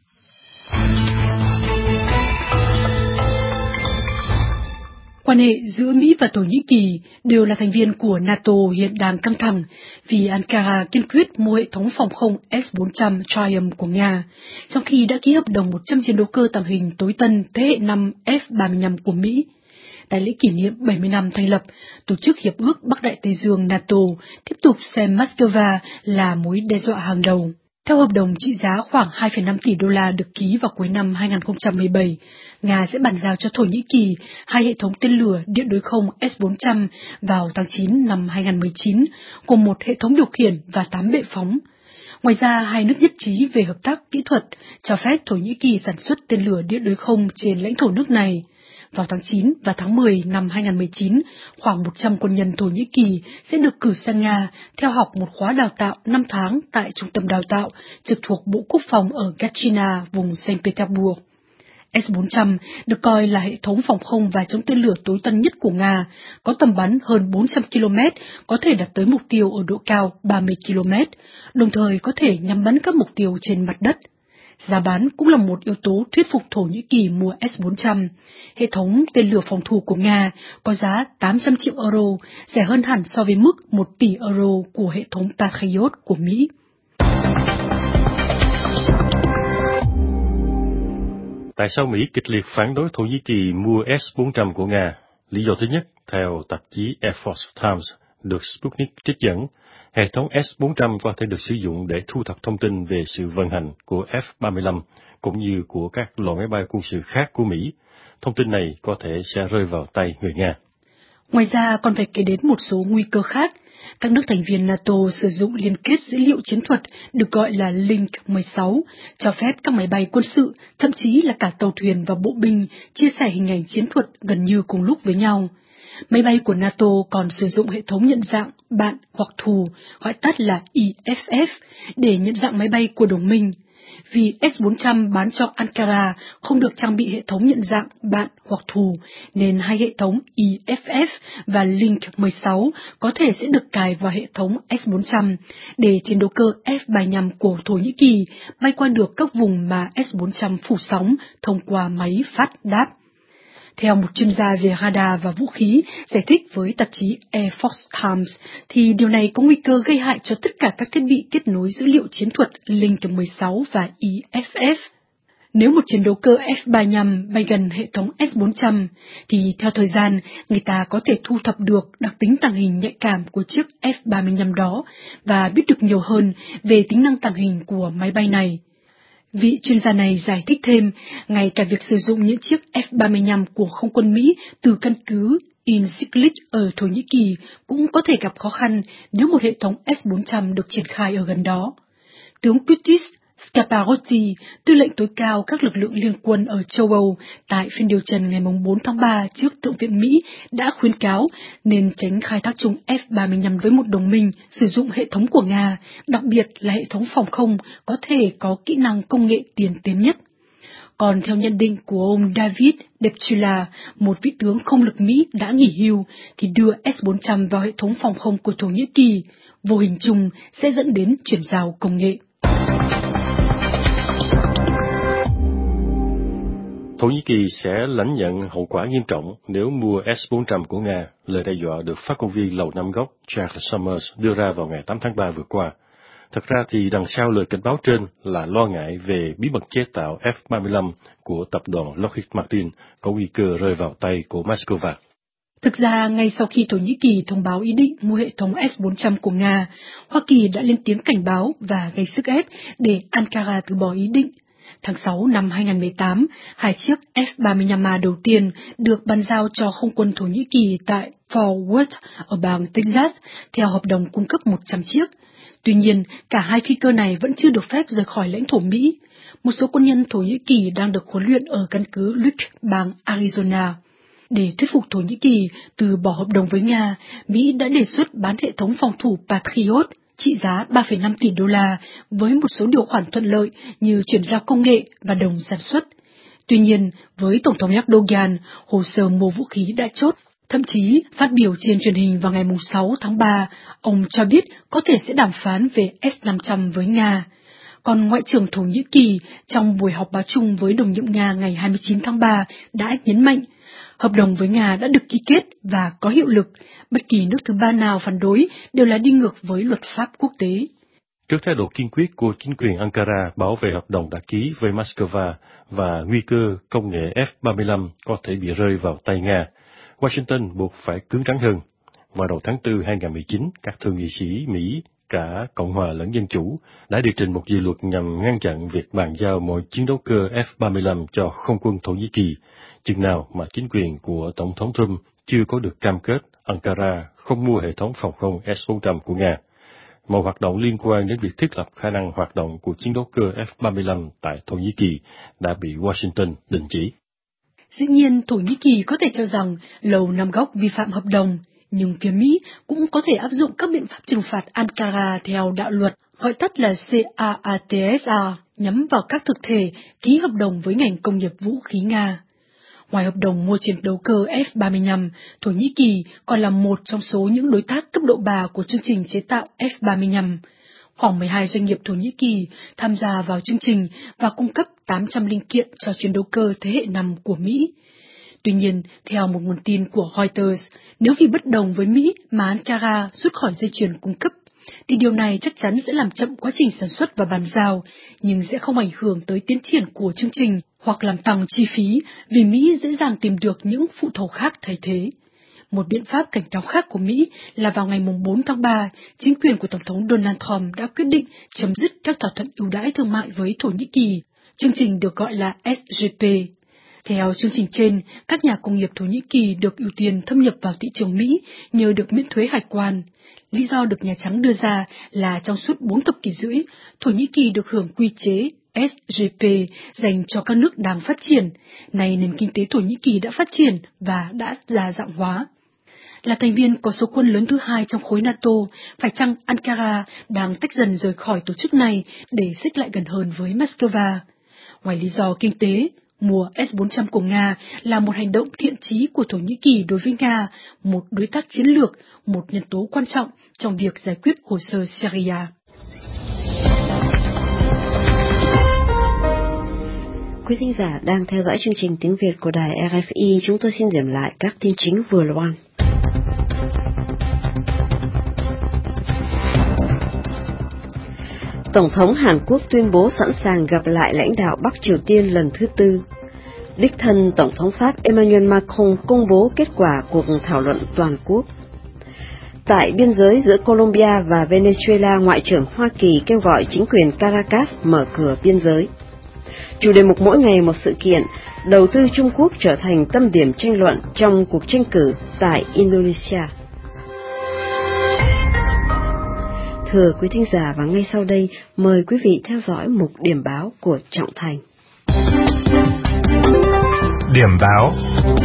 Quan hệ giữa Mỹ và Thổ Nhĩ Kỳ đều là thành viên của NATO hiện đang căng thẳng vì Ankara kiên quyết mua hệ thống phòng không S bốn trăm Triumph của Nga, trong khi đã ký hợp đồng một trăm chiến đấu cơ tàng hình tối tân thế hệ năm F ba mươi lăm của Mỹ. Tại lễ kỷ niệm bảy mươi năm thành lập, Tổ chức Hiệp ước Bắc Đại Tây Dương NATO tiếp tục xem Moscow là mối đe dọa hàng đầu. Theo hợp đồng trị giá khoảng hai phẩy năm tỷ đô la được ký vào cuối năm hai không một bảy, Nga sẽ bàn giao cho Thổ Nhĩ Kỳ hai hệ thống tên lửa điện đối không S bốn trăm vào tháng chín năm hai không một chín, gồm một hệ thống điều khiển và tám bệ phóng. Ngoài ra, hai nước nhất trí về hợp tác kỹ thuật, cho phép Thổ Nhĩ Kỳ sản xuất tên lửa điện đối không trên lãnh thổ nước này. Vào tháng chín và tháng mười năm hai không một chín, khoảng một trăm quân nhân Thổ Nhĩ Kỳ sẽ được cử sang Nga theo học một khóa đào tạo năm tháng tại trung tâm đào tạo trực thuộc Bộ Quốc phòng ở Gatchina, vùng Saint Petersburg. S bốn trăm được coi là hệ thống phòng không và chống tên lửa tối tân nhất của Nga, có tầm bắn hơn bốn trăm ki lô mét, có thể đạt tới mục tiêu ở độ cao ba mươi ki lô mét, đồng thời có thể nhắm bắn các mục tiêu trên mặt đất. Giá bán cũng là một yếu tố thuyết phục Thổ Nhĩ Kỳ mua S bốn trăm. Hệ thống tên lửa phòng thủ của Nga có giá tám trăm triệu euro, rẻ hơn hẳn so với mức một tỷ euro của hệ thống Patriot của Mỹ. Tại sao Mỹ kịch liệt phản đối Thổ Nhĩ Kỳ mua S bốn trăm của Nga? Lý do thứ nhất, theo tạp chí Air Force Times được Sputnik trích dẫn, hệ thống S bốn trăm có thể được sử dụng để thu thập thông tin về sự vận hành của F ba mươi lăm cũng như của các loại máy bay quân sự khác của Mỹ. Thông tin này có thể sẽ rơi vào tay người Nga. Ngoài ra còn phải kể đến một số nguy cơ khác. Các nước thành viên NATO sử dụng liên kết dữ liệu chiến thuật được gọi là Link mười sáu, cho phép các máy bay quân sự, thậm chí là cả tàu thuyền và bộ binh, chia sẻ hình ảnh chiến thuật gần như cùng lúc với nhau. Máy bay của NATO còn sử dụng hệ thống nhận dạng bạn hoặc thù, gọi tắt là I F F, để nhận dạng máy bay của đồng minh. vì S bốn trăm bán cho Ankara không được trang bị hệ thống nhận dạng bạn hoặc thù, nên hai hệ thống E F F và Link mười sáu có thể sẽ được cài vào hệ thống S bốn trăm để chiến đấu cơ F ba mươi lăm của Thổ Nhĩ Kỳ bay qua được các vùng mà S bốn trăm phủ sóng thông qua máy phát đáp. Theo một chuyên gia về radar và vũ khí giải thích với tạp chí Air Force Times, thì điều này có nguy cơ gây hại cho tất cả các thiết bị kết nối dữ liệu chiến thuật Link mười sáu và E F F. Nếu một chiến đấu cơ F ba mươi lăm bay gần hệ thống S bốn trăm, thì theo thời gian, người ta có thể thu thập được đặc tính tàng hình nhạy cảm của chiếc F ba mươi lăm đó và biết được nhiều hơn về tính năng tàng hình của máy bay này. Vị chuyên gia này giải thích thêm, ngay cả việc sử dụng những chiếc F ba mươi lăm của không quân Mỹ từ căn cứ Incirlik ở Thổ Nhĩ Kỳ cũng có thể gặp khó khăn nếu một hệ thống S bốn trăm được triển khai ở gần đó. Tướng Curtis Scaparotti, tư lệnh tối cao các lực lượng liên quân ở châu Âu, tại phiên điều trần ngày bốn tháng ba trước Thượng viện Mỹ đã khuyến cáo nên tránh khai thác chung F ba mươi lăm với một đồng minh sử dụng hệ thống của Nga, đặc biệt là hệ thống phòng không có thể có kỹ năng công nghệ tiên tiến nhất. Còn theo nhận định của ông David Depchula, một vị tướng không lực Mỹ đã nghỉ hưu, thì đưa S bốn trăm vào hệ thống phòng không của Thổ Nhĩ Kỳ, vô hình chung sẽ dẫn đến chuyển giao công nghệ. Thổ Nhĩ Kỳ sẽ lãnh nhận hậu quả nghiêm trọng nếu mua S bốn trăm của Nga, lời đe dọa được phát ngôn viên Lầu Năm Góc Charles Summers đưa ra vào ngày tám tháng ba vừa qua. Thật ra thì đằng sau lời cảnh báo trên là lo ngại về bí mật chế tạo F ba mươi lăm của tập đoàn Lockheed Martin có nguy cơ rơi vào tay của Moscow. Thực ra, ngay sau khi Thổ Nhĩ Kỳ thông báo ý định mua hệ thống S bốn trăm của Nga, Hoa Kỳ đã lên tiếng cảnh báo và gây sức ép để Ankara từ bỏ ý định. Tháng sáu năm hai nghìn không trăm mười tám, hai chiếc F ba mươi lăm A đầu tiên được bàn giao cho không quân Thổ Nhĩ Kỳ tại Fort Worth ở bang Texas theo hợp đồng cung cấp một trăm chiếc. Tuy nhiên, cả hai phi cơ này vẫn chưa được phép rời khỏi lãnh thổ Mỹ. Một số quân nhân Thổ Nhĩ Kỳ đang được huấn luyện ở căn cứ Luke, bang Arizona. Để thuyết phục Thổ Nhĩ Kỳ từ bỏ hợp đồng với Nga, Mỹ đã đề xuất bán hệ thống phòng thủ Patriot trị giá ba phẩy năm tỷ đô la với một số điều khoản thuận lợi như chuyển giao công nghệ và đồng sản xuất. Tuy nhiên, với Tổng thống Erdogan, hồ sơ mua vũ khí đã chốt. Thậm chí, phát biểu trên truyền hình vào ngày sáu tháng ba, ông cho biết có thể sẽ đàm phán về S năm trăm với Nga. Còn Ngoại trưởng Thổ Nhĩ Kỳ, trong buổi họp báo chung với đồng nhiệm Nga ngày hai mươi chín tháng ba, đã nhấn mạnh, hợp đồng với Nga đã được ký kết và có hiệu lực, bất kỳ nước thứ ba nào phản đối đều là đi ngược với luật pháp quốc tế. Trước thái độ kiên quyết của chính quyền Ankara bảo vệ hợp đồng đã ký với Moscow và nguy cơ công nghệ F ba mươi lăm có thể bị rơi vào tay Nga, Washington buộc phải cứng rắn hơn. Vào đầu tháng tư hai nghìn không trăm mười chín, các thượng nghị sĩ Mỹ, cả Cộng hòa lẫn Dân chủ, đã điều chỉnh một dự luật nhằm ngăn chặn việc bàn giao mọi chiến đấu cơ F ba mươi lăm cho không quân Thổ Nhĩ Kỳ, chừng nào mà chính quyền của Tổng thống Trump chưa có được cam kết Ankara không mua hệ thống phòng không S bốn trăm của Nga. Mọi hoạt động liên quan đến việc thiết lập khả năng hoạt động của chiến đấu cơ F ba mươi lăm tại Thổ Nhĩ Kỳ đã bị Washington đình chỉ. Dĩ nhiên, Thổ Nhĩ Kỳ có thể cho rằng Lầu Năm Góc vi phạm hợp đồng, nhưng phía Mỹ cũng có thể áp dụng các biện pháp trừng phạt Ankara theo đạo luật, gọi tắt là C A A T S A, nhắm vào các thực thể ký hợp đồng với ngành công nghiệp vũ khí Nga. Ngoài hợp đồng mua chiến đấu cơ F ba mươi lăm, Thổ Nhĩ Kỳ còn là một trong số những đối tác cấp độ ba của chương trình chế tạo F ba mươi lăm. Khoảng mười hai doanh nghiệp Thổ Nhĩ Kỳ tham gia vào chương trình và cung cấp tám trăm linh kiện cho chiến đấu cơ thế hệ năm của Mỹ. Tuy nhiên, theo một nguồn tin của Reuters, nếu vì bất đồng với Mỹ mà Ankara rút khỏi dây chuyền cung cấp, thì điều này chắc chắn sẽ làm chậm quá trình sản xuất và bàn giao, nhưng sẽ không ảnh hưởng tới tiến triển của chương trình hoặc làm tăng chi phí vì Mỹ dễ dàng tìm được những phụ thầu khác thay thế. Một biện pháp cảnh cáo khác của Mỹ là vào ngày bốn tháng ba, chính quyền của Tổng thống Donald Trump đã quyết định chấm dứt các thỏa thuận ưu đãi thương mại với Thổ Nhĩ Kỳ, chương trình được gọi là S G P. Theo chương trình trên, các nhà công nghiệp Thổ Nhĩ Kỳ được ưu tiên thâm nhập vào thị trường Mỹ nhờ được miễn thuế hải quan. Lý do được Nhà Trắng đưa ra là trong suốt bốn thập kỷ rưỡi, Thổ Nhĩ Kỳ được hưởng quy chế S G P dành cho các nước đang phát triển. Nay nền kinh tế Thổ Nhĩ Kỳ đã phát triển và đã đa dạng hóa. là thành viên có số quân lớn thứ hai trong khối NATO, phải chăng Ankara đang tách dần rời khỏi tổ chức này để xích lại gần hơn với Moscow? Ngoài lý do kinh tế, mua S bốn trăm của Nga là một hành động thiện chí của Thổ Nhĩ Kỳ đối với Nga, một đối tác chiến lược, một nhân tố quan trọng trong việc giải quyết hồ sơ Syria. Quý thính giả đang theo dõi chương trình tiếng Việt của đài R F I, chúng tôi xin điểm lại các tin chính vừa loan. Tổng thống Hàn Quốc tuyên bố sẵn sàng gặp lại lãnh đạo Bắc Triều Tiên lần thứ tư. Đích thân Tổng thống Pháp Emmanuel Macron công bố kết quả cuộc thảo luận toàn quốc. Tại biên giới giữa Colombia và Venezuela, Ngoại trưởng Hoa Kỳ kêu gọi chính quyền Caracas mở cửa biên giới. Chủ đề mục mỗi ngày một sự kiện, đầu tư Trung Quốc trở thành tâm điểm tranh luận trong cuộc tranh cử tại Indonesia. Thưa quý thính giả, và ngay sau đây mời quý vị theo dõi mục điểm báo của Trọng Thành. Điểm báo.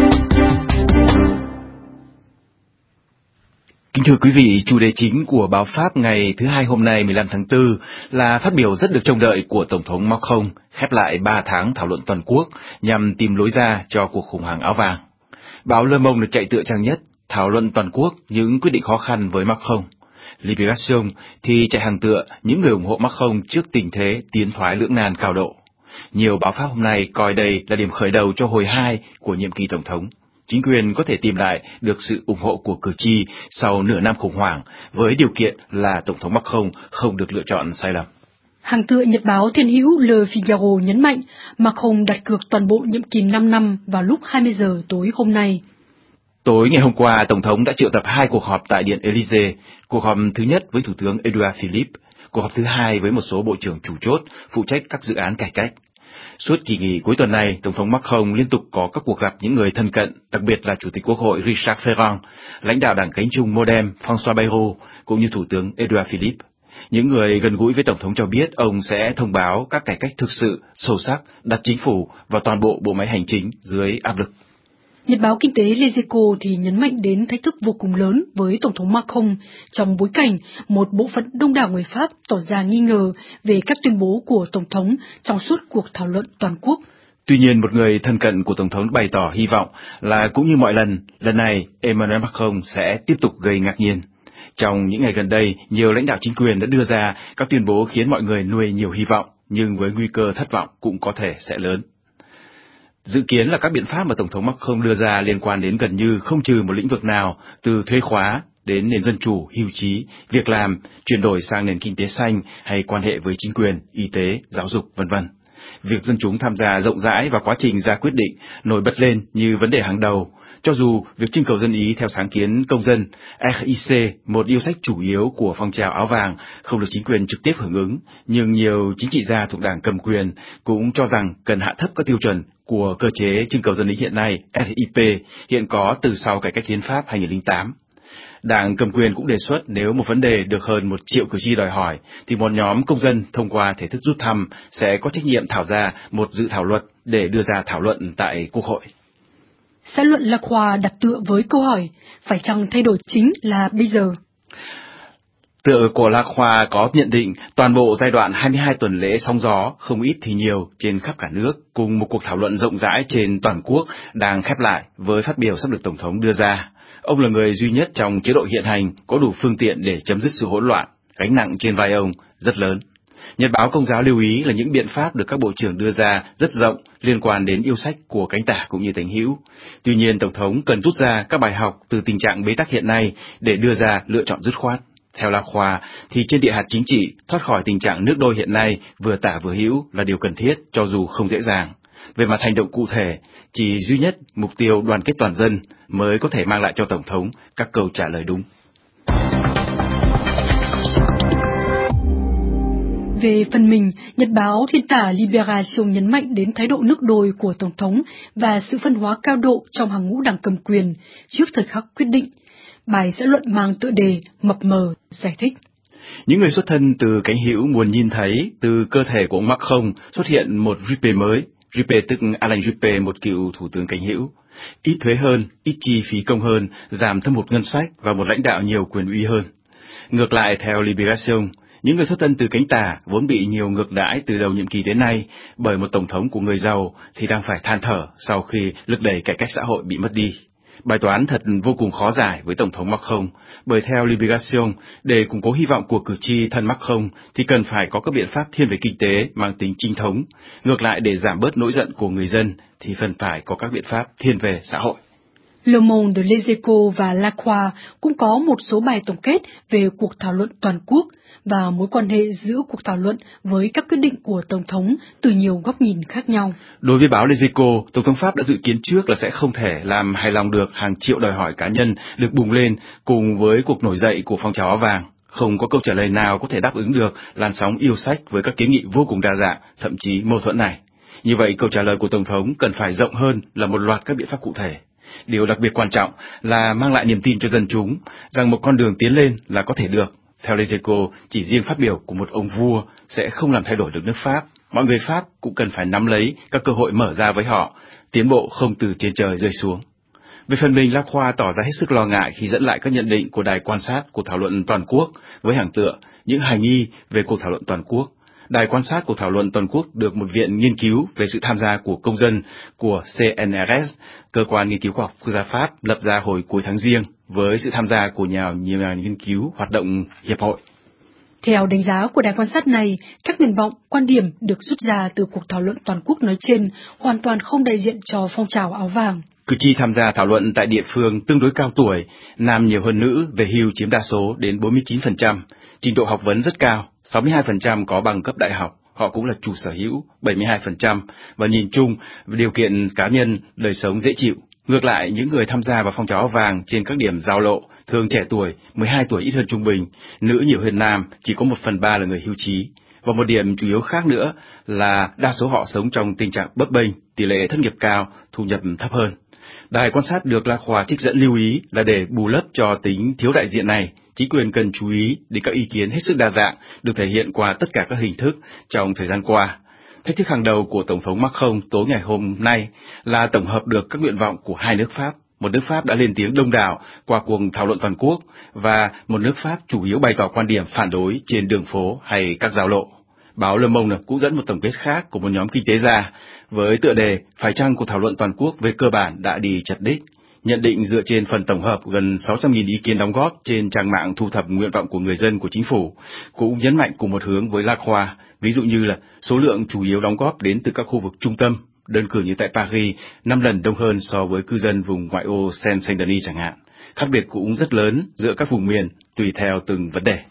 Kính thưa quý vị, chủ đề chính của báo Pháp ngày thứ hai hôm nay mười lăm tháng tư là phát biểu rất được trông đợi của Tổng thống Macron khép lại ba tháng thảo luận toàn quốc nhằm tìm lối ra cho cuộc khủng hoảng áo vàng. Báo Le Monde được chạy tựa trang nhất, thảo luận toàn quốc những quyết định khó khăn với Macron. Libération thì chạy hàng tựa những người ủng hộ Macron trước tình thế tiến thoái lưỡng nan cao độ. Nhiều báo Pháp hôm nay coi đây là điểm khởi đầu cho hồi hai của nhiệm kỳ Tổng thống. Chính quyền có thể tìm lại được sự ủng hộ của cử tri sau nửa năm khủng hoảng, với điều kiện là Tổng thống Macron không được lựa chọn sai lầm. Hàng tựa nhật báo thiên hữu Le Figaro nhấn mạnh Macron đặt cược toàn bộ nhiệm kỳ năm năm vào lúc hai mươi giờ tối hôm nay. Tối ngày hôm qua, Tổng thống đã triệu tập hai cuộc họp tại Điện Élysée, cuộc họp thứ nhất với Thủ tướng Edouard Philippe, cuộc họp thứ hai với một số bộ trưởng chủ chốt phụ trách các dự án cải cách. Suốt kỳ nghỉ cuối tuần này, Tổng thống Macron liên tục có các cuộc gặp những người thân cận, đặc biệt là Chủ tịch Quốc hội Richard Ferrand, lãnh đạo đảng cánh chung Modem François Bayrou, cũng như Thủ tướng Edouard Philippe. Những người gần gũi với Tổng thống cho biết ông sẽ thông báo các cải cách thực sự, sâu sắc, đặt chính phủ và toàn bộ bộ máy hành chính dưới áp lực. Nhật báo kinh tế Les Echos thì nhấn mạnh đến thách thức vô cùng lớn với Tổng thống Macron trong bối cảnh một bộ phận đông đảo người Pháp tỏ ra nghi ngờ về các tuyên bố của Tổng thống trong suốt cuộc thảo luận toàn quốc. Tuy nhiên, một người thân cận của Tổng thống bày tỏ hy vọng là cũng như mọi lần, lần này Emmanuel Macron sẽ tiếp tục gây ngạc nhiên. Trong những ngày gần đây, nhiều lãnh đạo chính quyền đã đưa ra các tuyên bố khiến mọi người nuôi nhiều hy vọng, nhưng với nguy cơ thất vọng cũng có thể sẽ lớn. Dự kiến là các biện pháp mà Tổng thống Macron đưa ra liên quan đến gần như không trừ một lĩnh vực nào, từ thuế khóa đến nền dân chủ, hưu trí, việc làm, chuyển đổi sang nền kinh tế xanh hay quan hệ với chính quyền, y tế, giáo dục, vân vân. Việc dân chúng tham gia rộng rãi vào quá trình ra quyết định nổi bật lên như vấn đề hàng đầu, cho dù việc trưng cầu dân ý theo sáng kiến công dân R I C, một yêu sách chủ yếu của phong trào áo vàng, không được chính quyền trực tiếp hưởng ứng, nhưng nhiều chính trị gia thuộc đảng cầm quyền cũng cho rằng cần hạ thấp các tiêu chuẩn của cơ chế trưng cầu dân ý hiện nay, R I P, hiện có từ sau cải cách hiến pháp hai nghìn không trăm lẻ tám. Đảng cầm quyền cũng đề xuất nếu một vấn đề được hơn một triệu cử tri đòi hỏi, thì một nhóm công dân thông qua thể thức rút thăm sẽ có trách nhiệm thảo ra một dự thảo luật để đưa ra thảo luận tại Quốc hội. Xã luận La Croix đặt tựa với câu hỏi, phải chăng thay đổi chính là bây giờ? Tựa của La Croix có nhận định toàn bộ giai đoạn hai mươi hai tuần lễ sóng gió, không ít thì nhiều, trên khắp cả nước, cùng một cuộc thảo luận rộng rãi trên toàn quốc đang khép lại với phát biểu sắp được Tổng thống đưa ra. Ông là người duy nhất trong chế độ hiện hành có đủ phương tiện để chấm dứt sự hỗn loạn, gánh nặng trên vai ông rất lớn. Nhật báo Công giáo lưu ý là những biện pháp được các bộ trưởng đưa ra rất rộng, liên quan đến yêu sách của cánh tả cũng như tánh hữu. Tuy nhiên, Tổng thống cần rút ra các bài học từ tình trạng bế tắc hiện nay để đưa ra lựa chọn dứt khoát. Theo La Croix, thì trên địa hạt chính trị, thoát khỏi tình trạng nước đôi hiện nay vừa tả vừa hữu là điều cần thiết cho dù không dễ dàng. Về mặt hành động cụ thể, chỉ duy nhất mục tiêu đoàn kết toàn dân mới có thể mang lại cho Tổng thống các câu trả lời đúng. Về phần mình, nhật báo thiên tả Libération nhấn mạnh đến thái độ nước đôi của Tổng thống và sự phân hóa cao độ trong hàng ngũ đảng cầm quyền trước thời khắc quyết định. Bài xã luận mang tựa đề mập mờ giải thích. Những người xuất thân từ cánh hữu muốn nhìn thấy từ cơ thể của ông Macron xuất hiện một Juppé mới. Juppé tức Alain Juppé, một cựu thủ tướng cánh hữu. ít thuế hơn, ít chi phí công hơn, giảm thâm hụt ngân sách và một lãnh đạo nhiều quyền uy hơn. Ngược lại, theo Libération, những người xuất thân từ cánh tả vốn bị nhiều ngược đãi từ đầu nhiệm kỳ đến nay bởi một tổng thống của người giàu thì đang phải than thở sau khi lực đẩy cải cách xã hội bị mất đi. Bài toán thật vô cùng khó giải với Tổng thống Macron, bởi theo Libération, để củng cố hy vọng của cử tri thân Macron thì cần phải có các biện pháp thiên về kinh tế mang tính chính thống. Ngược lại, để giảm bớt nỗi giận của người dân thì cần phải có các biện pháp thiên về xã hội. Le Monde, Les Echos và La Croix cũng có một số bài tổng kết về cuộc thảo luận toàn quốc và mối quan hệ giữa cuộc thảo luận với các quyết định của Tổng thống từ nhiều góc nhìn khác nhau. Đối với báo Les Echos, Tổng thống Pháp đã dự kiến trước là sẽ không thể làm hài lòng được hàng triệu đòi hỏi cá nhân được bùng lên cùng với cuộc nổi dậy của phong trào áo vàng. Không có câu trả lời nào có thể đáp ứng được làn sóng yêu sách với các kiến nghị vô cùng đa dạng, thậm chí mâu thuẫn này. Như vậy, câu trả lời của Tổng thống cần phải rộng hơn là một loạt các biện pháp cụ thể. Điều đặc biệt quan trọng là mang lại niềm tin cho dân chúng rằng một con đường tiến lên là có thể được. Theo Les Echos, chỉ riêng phát biểu của một ông vua sẽ không làm thay đổi được nước Pháp. Mọi người Pháp cũng cần phải nắm lấy các cơ hội mở ra với họ, tiến bộ không từ trên trời rơi xuống. Về phần mình, La Croix tỏ ra hết sức lo ngại khi dẫn lại các nhận định của đài quan sát cuộc thảo luận toàn quốc với hàng tựa những hài nghi về cuộc thảo luận toàn quốc. Đài quan sát cuộc thảo luận toàn quốc được một viện nghiên cứu về sự tham gia của công dân của C N R S, cơ quan nghiên cứu khoa học quốc gia Pháp, lập ra hồi cuối tháng Giêng với sự tham gia của nhiều nhà nghiên cứu hoạt động hiệp hội. Theo đánh giá của đài quan sát này, các nguyện vọng, quan điểm được rút ra từ cuộc thảo luận toàn quốc nói trên hoàn toàn không đại diện cho phong trào áo vàng. Cử tri tham gia thảo luận tại địa phương tương đối cao tuổi, nam nhiều hơn nữ, về hưu chiếm đa số đến bốn mươi chín phần trăm, trình độ học vấn rất cao, sáu mươi hai phần trăm có bằng cấp đại học, họ cũng là chủ sở hữu, bảy mươi hai phần trăm, và nhìn chung, điều kiện cá nhân, đời sống dễ chịu. Ngược lại, những người tham gia vào phong trào áo vàng trên các điểm giao lộ, thường trẻ tuổi, mười hai tuổi ít hơn trung bình, nữ nhiều hơn nam, chỉ có một phần ba là người hưu trí. Và một điểm chủ yếu khác nữa là đa số họ sống trong tình trạng bấp bênh, tỷ lệ thất nghiệp cao, thu nhập thấp hơn. Đài quan sát được La Croix trích dẫn lưu ý là để bù lấp cho tính thiếu đại diện này, chính quyền cần chú ý đến các ý kiến hết sức đa dạng được thể hiện qua tất cả các hình thức trong thời gian qua. Thách thức hàng đầu của Tổng thống Macron tối ngày hôm nay là tổng hợp được các nguyện vọng của hai nước Pháp, một nước Pháp đã lên tiếng đông đảo qua cuộc thảo luận toàn quốc và một nước Pháp chủ yếu bày tỏ quan điểm phản đối trên đường phố hay các giao lộ. Báo Le Monde cũng dẫn một tổng kết khác của một nhóm kinh tế gia với tựa đề phải chăng cuộc thảo luận toàn quốc về cơ bản đã đi chật đích, nhận định dựa trên phần tổng hợp gần sáu trăm nghìn ý kiến đóng góp trên trang mạng thu thập nguyện vọng của người dân của chính phủ, cũng nhấn mạnh cùng một hướng với La Croix, ví dụ như là số lượng chủ yếu đóng góp đến từ các khu vực trung tâm, đơn cử như tại Paris, năm lần đông hơn so với cư dân vùng ngoại ô Seine-Saint-Denis chẳng hạn. Khác biệt cũng rất lớn giữa các vùng miền, tùy theo từng vấn đề.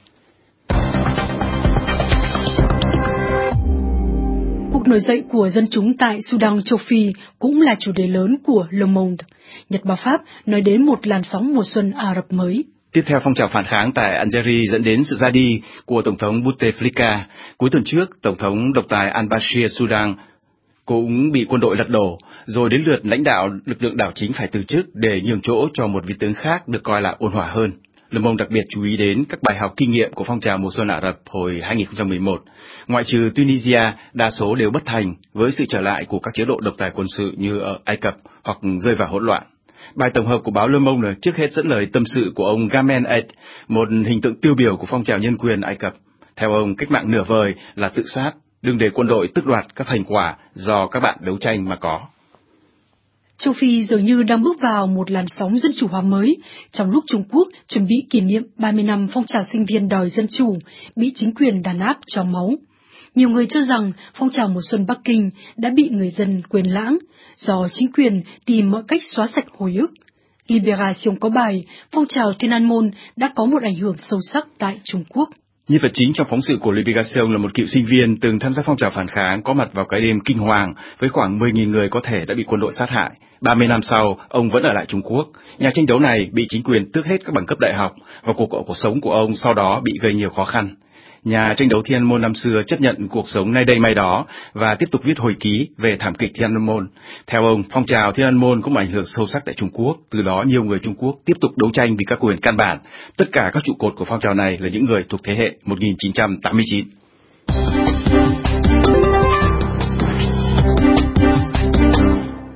Cuộc nổi dậy của dân chúng tại Sudan châu Phi cũng là chủ đề lớn của Le Monde. Nhật báo Pháp nói đến một làn sóng mùa xuân Ả Rập mới. Tiếp theo phong trào phản kháng tại Algeria dẫn đến sự ra đi của Tổng thống Bouteflika. Cuối tuần trước, Tổng thống độc tài al-Bashir Sudan cũng bị quân đội lật đổ, rồi đến lượt lãnh đạo lực lượng đảo chính phải từ chức để nhường chỗ cho một vị tướng khác được coi là ôn hòa hơn. Le Monde đặc biệt chú ý đến các bài học kinh nghiệm của phong trào mùa xuân Ả Rập hồi hai nghìn không trăm mười một. Ngoại trừ Tunisia, đa số đều bất thành với sự trở lại của các chế độ độc tài quân sự như ở Ai Cập hoặc rơi vào hỗn loạn. Bài tổng hợp của báo Le Monde trước hết dẫn lời tâm sự của ông Gamen Ed, một hình tượng tiêu biểu của phong trào nhân quyền Ai Cập. Theo ông, cách mạng nửa vời là tự sát, đừng để quân đội tước đoạt các thành quả do các bạn đấu tranh mà có. Châu Phi dường như đang bước vào một làn sóng dân chủ hóa mới, trong lúc Trung Quốc chuẩn bị kỷ niệm ba mươi năm phong trào sinh viên đòi dân chủ, bị chính quyền đàn áp cho máu. Nhiều người cho rằng phong trào mùa xuân Bắc Kinh đã bị người dân quên lãng, do chính quyền tìm mọi cách xóa sạch hồi ức. Libération có bài, phong trào Thiên An Môn đã có một ảnh hưởng sâu sắc tại Trung Quốc. Nhân vật chính trong phóng sự của Libération là một cựu sinh viên từng tham gia phong trào phản kháng có mặt vào cái đêm kinh hoàng với khoảng mười nghìn người có thể đã bị quân đội sát hại. ba mươi năm sau, ông vẫn ở lại Trung Quốc. Nhà tranh đấu này bị chính quyền tước hết các bằng cấp đại học và cuộc cuộc sống của ông sau đó bị gây nhiều khó khăn. Nhà tranh đấu Thiên An Môn năm xưa chấp nhận cuộc sống nay đây mai đó và tiếp tục viết hồi ký về thảm kịch Thiên An Môn. Theo ông, phong trào Thiên An Môn có một ảnh hưởng sâu sắc tại Trung Quốc, từ đó nhiều người Trung Quốc tiếp tục đấu tranh vì các quyền căn bản. Tất cả các trụ cột của phong trào này là những người thuộc thế hệ một nghìn chín trăm tám mươi chín.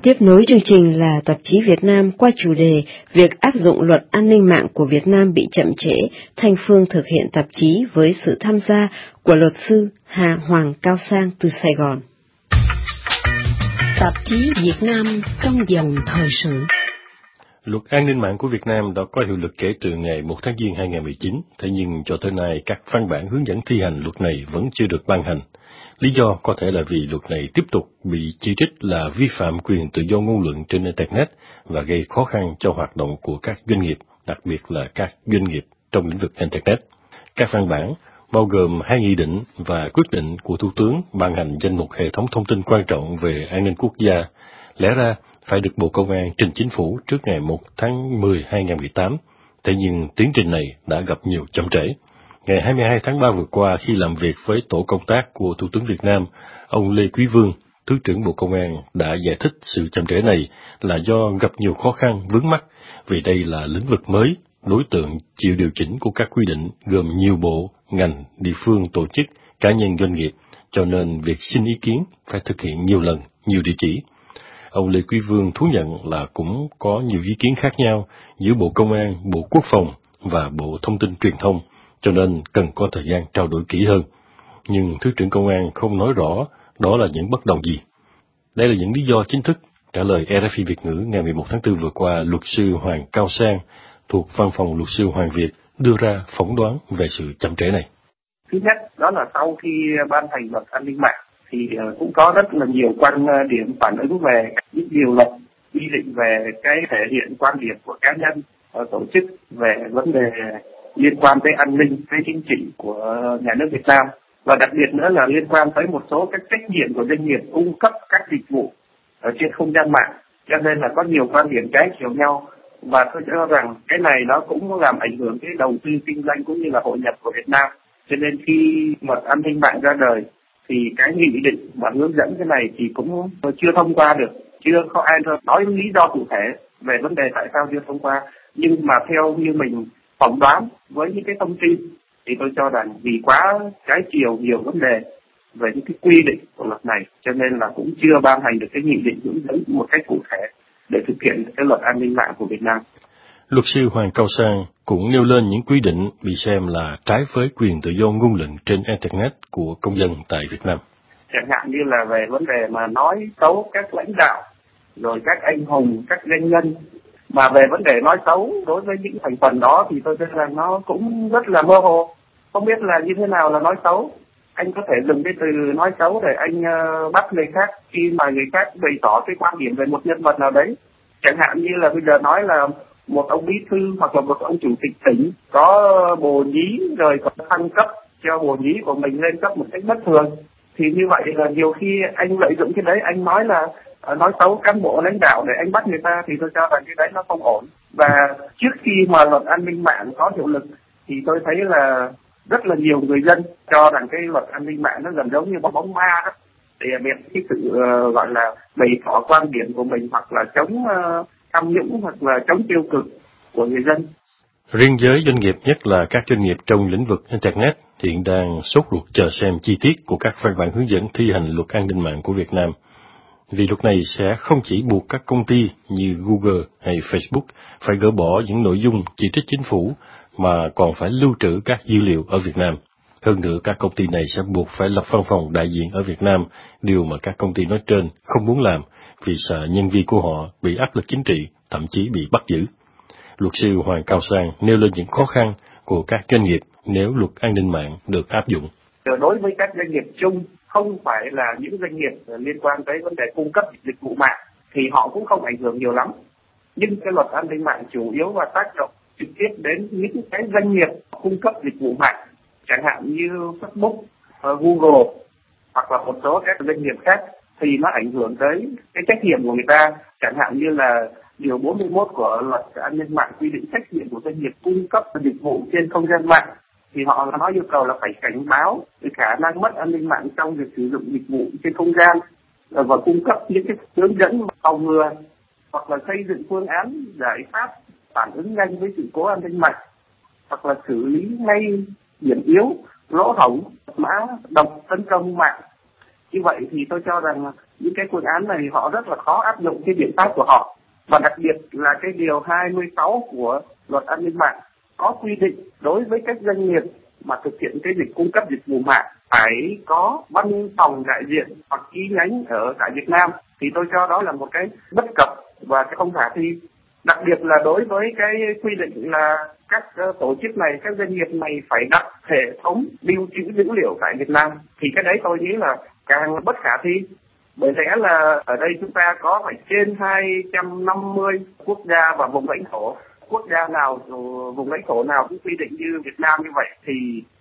Tiếp nối chương trình là tạp chí Việt Nam qua chủ đề việc áp dụng luật an ninh mạng của Việt Nam bị chậm trễ, Thanh Phương thực hiện tạp chí với sự tham gia của luật sư Hà Hoàng Cao Sang từ Sài Gòn. Tạp chí Việt Nam trong dòng thời sự. Luật an ninh mạng của Việt Nam đã có hiệu lực kể từ ngày một tháng Giêng hai nghìn không trăm mười chín, thế nhưng cho tới nay các văn bản hướng dẫn thi hành luật này vẫn chưa được ban hành. Lý do có thể là vì luật này tiếp tục bị chỉ trích là vi phạm quyền tự do ngôn luận trên Internet và gây khó khăn cho hoạt động của các doanh nghiệp, đặc biệt là các doanh nghiệp trong lĩnh vực Internet. Các văn bản bao gồm hai nghị định và quyết định của Thủ tướng ban hành danh mục hệ thống thông tin quan trọng về an ninh quốc gia, lẽ ra phải được Bộ Công an trình Chính phủ trước ngày một tháng mười hai nghìn không trăm mười tám, thế nhưng tiến trình này đã gặp nhiều chậm trễ. Ngày hai mươi hai tháng ba vừa qua, khi làm việc với tổ công tác của Thủ tướng Việt Nam, ông Lê Quý Vương, Thứ trưởng Bộ Công an đã giải thích sự chậm trễ này là do gặp nhiều khó khăn vướng mắc, vì đây là lĩnh vực mới, đối tượng chịu điều chỉnh của các quy định gồm nhiều bộ, ngành, địa phương, tổ chức, cá nhân doanh nghiệp, cho nên việc xin ý kiến phải thực hiện nhiều lần, nhiều địa chỉ. Ông Lê Quý Vương thú nhận là cũng có nhiều ý kiến khác nhau giữa Bộ Công an, Bộ Quốc phòng và Bộ Thông tin Truyền thông, cho nên cần có thời gian trao đổi kỹ hơn. Nhưng Thứ trưởng Công an không nói rõ đó là những bất đồng gì. Đây là những lý do chính thức, trả lời rờ ép i Việt ngữ ngày mười một tháng tư vừa qua, luật sư Hoàng Cao Sang thuộc văn phòng luật sư Hoàng Việt đưa ra phỏng đoán về sự chậm trễ này. Thứ nhất, đó là sau khi ban hành luật an ninh mạng thì cũng có rất là nhiều quan điểm phản ứng về những điều luật quy định về cái thể hiện quan điểm của cá nhân, tổ chức về vấn đề liên quan tới an ninh, tới chính trị của nhà nước Việt Nam, và đặc biệt nữa là liên quan tới một số các trách nhiệm của doanh nghiệp cung cấp các dịch vụ ở trên không gian mạng, cho nên là có nhiều quan điểm trái chiều nhau. Và tôi cho rằng cái này nó cũng làm ảnh hưởng cái đầu tư kinh doanh cũng như là hội nhập của Việt Nam. Cho nên khi luật an ninh mạng ra đời thì cái nghị định và hướng dẫn cái này thì cũng chưa thông qua được, chưa có ai nói lý do cụ thể về vấn đề tại sao chưa thông qua. Nhưng mà theo như mình phỏng đoán với những cái thông tin thì tôi cho rằng vì quá trái chiều nhiều vấn đề về những cái quy định của luật này, cho nên là cũng chưa ban hành được cái nghị định hướng dẫn một cách cụ thể để thực hiện cái luật an ninh mạng của Việt Nam. Luật sư Hoàng Cao Sang cũng nêu lên những quy định bị xem là trái với quyền tự do ngôn luận trên Internet của công dân tại Việt Nam. Chẳng hạn như là về vấn đề mà nói xấu các lãnh đạo, rồi các anh hùng, các doanh nhân. Mà về vấn đề nói xấu đối với những thành phần đó thì tôi thấy là nó cũng rất là mơ hồ. Không biết là như thế nào là nói xấu. Anh có thể dùng cái từ nói xấu để anh uh, bắt người khác khi mà người khác bày tỏ cái quan điểm về một nhân vật nào đấy. Chẳng hạn như là bây giờ nói là một ông bí thư hoặc là một ông chủ tịch tỉnh có bồ nhí rồi có thăng cấp cho bồ nhí của mình lên cấp một cách bất thường. Thì như vậy là nhiều khi anh lợi dụng cái đấy, anh nói là uh, nói xấu cán bộ lãnh đạo để anh bắt người ta, thì tôi cho rằng cái đấy nó không ổn. Và trước khi mà luật an ninh mạng có hiệu lực thì tôi thấy là rất là nhiều người dân cho rằng cái luật an ninh mạng nó gần giống như bóng bóng ma đó, để biệt cái sự uh, gọi là bày tỏ quan điểm của mình, hoặc là chống uh, tham nhũng hoặc là chống tiêu cực của người dân. Riêng giới doanh nghiệp, nhất là các doanh nghiệp trong lĩnh vực Internet, hiện đang sốt ruột chờ xem chi tiết của các văn bản hướng dẫn thi hành luật an ninh mạng của Việt Nam. Vì luật này sẽ không chỉ buộc các công ty như Google hay Facebook phải gỡ bỏ những nội dung chỉ trích chính phủ, mà còn phải lưu trữ các dữ liệu ở Việt Nam. Hơn nữa, các công ty này sẽ buộc phải lập văn phòng đại diện ở Việt Nam, điều mà các công ty nói trên không muốn làm vì sợ nhân viên của họ bị áp lực chính trị, thậm chí bị bắt giữ. Luật sư Hoàng Cao Sang nêu lên những khó khăn của các doanh nghiệp nếu luật an ninh mạng được áp dụng. Đối với các doanh nghiệp chung, không phải là những doanh nghiệp liên quan tới vấn đề cung cấp dịch vụ mạng, thì họ cũng không ảnh hưởng nhiều lắm. Nhưng cái luật an ninh mạng chủ yếu và tác động trực tiếp đến những cái doanh nghiệp cung cấp dịch vụ mạng, chẳng hạn như Facebook, Google hoặc là một số các doanh nghiệp khác, thì nó ảnh hưởng tới cái trách nhiệm của người ta. Chẳng hạn như là điều bốn mươi mốt của luật an ninh mạng quy định trách nhiệm của doanh nghiệp cung cấp dịch vụ trên không gian mạng, thì họ nói yêu cầu là phải cảnh báo về khả năng mất an ninh mạng trong việc sử dụng dịch vụ trên không gian, và cung cấp những cái hướng dẫn phòng ngừa hoặc là xây dựng phương án giải pháp phản ứng nhanh với sự cố an ninh mạng, hoặc là xử lý ngay điểm yếu, lỗ hổng, mã độc tấn công mạng. Như vậy thì tôi cho rằng những cái phương án này họ rất là khó áp dụng cái biện pháp của họ. Và đặc biệt là cái điều hai mươi sáu của luật an ninh mạng có quy định đối với các doanh nghiệp mà thực hiện cái dịch cung cấp dịch vụ mạng phải có văn phòng đại diện hoặc chi nhánh ở tại Việt Nam, thì tôi cho đó là một cái bất cập và cái không khả thi. Đặc biệt là đối với cái quy định là các uh, tổ chức này, các doanh nghiệp này phải đặt hệ thống lưu trữ dữ liệu tại Việt Nam, thì cái đấy tôi nghĩ là càng bất khả thi. Bởi lẽ là ở đây chúng ta có phải trên hai trăm năm mươi quốc gia và vùng lãnh thổ. Quốc gia nào, vùng lãnh thổ nào cũng quy định như Việt Nam như vậy thì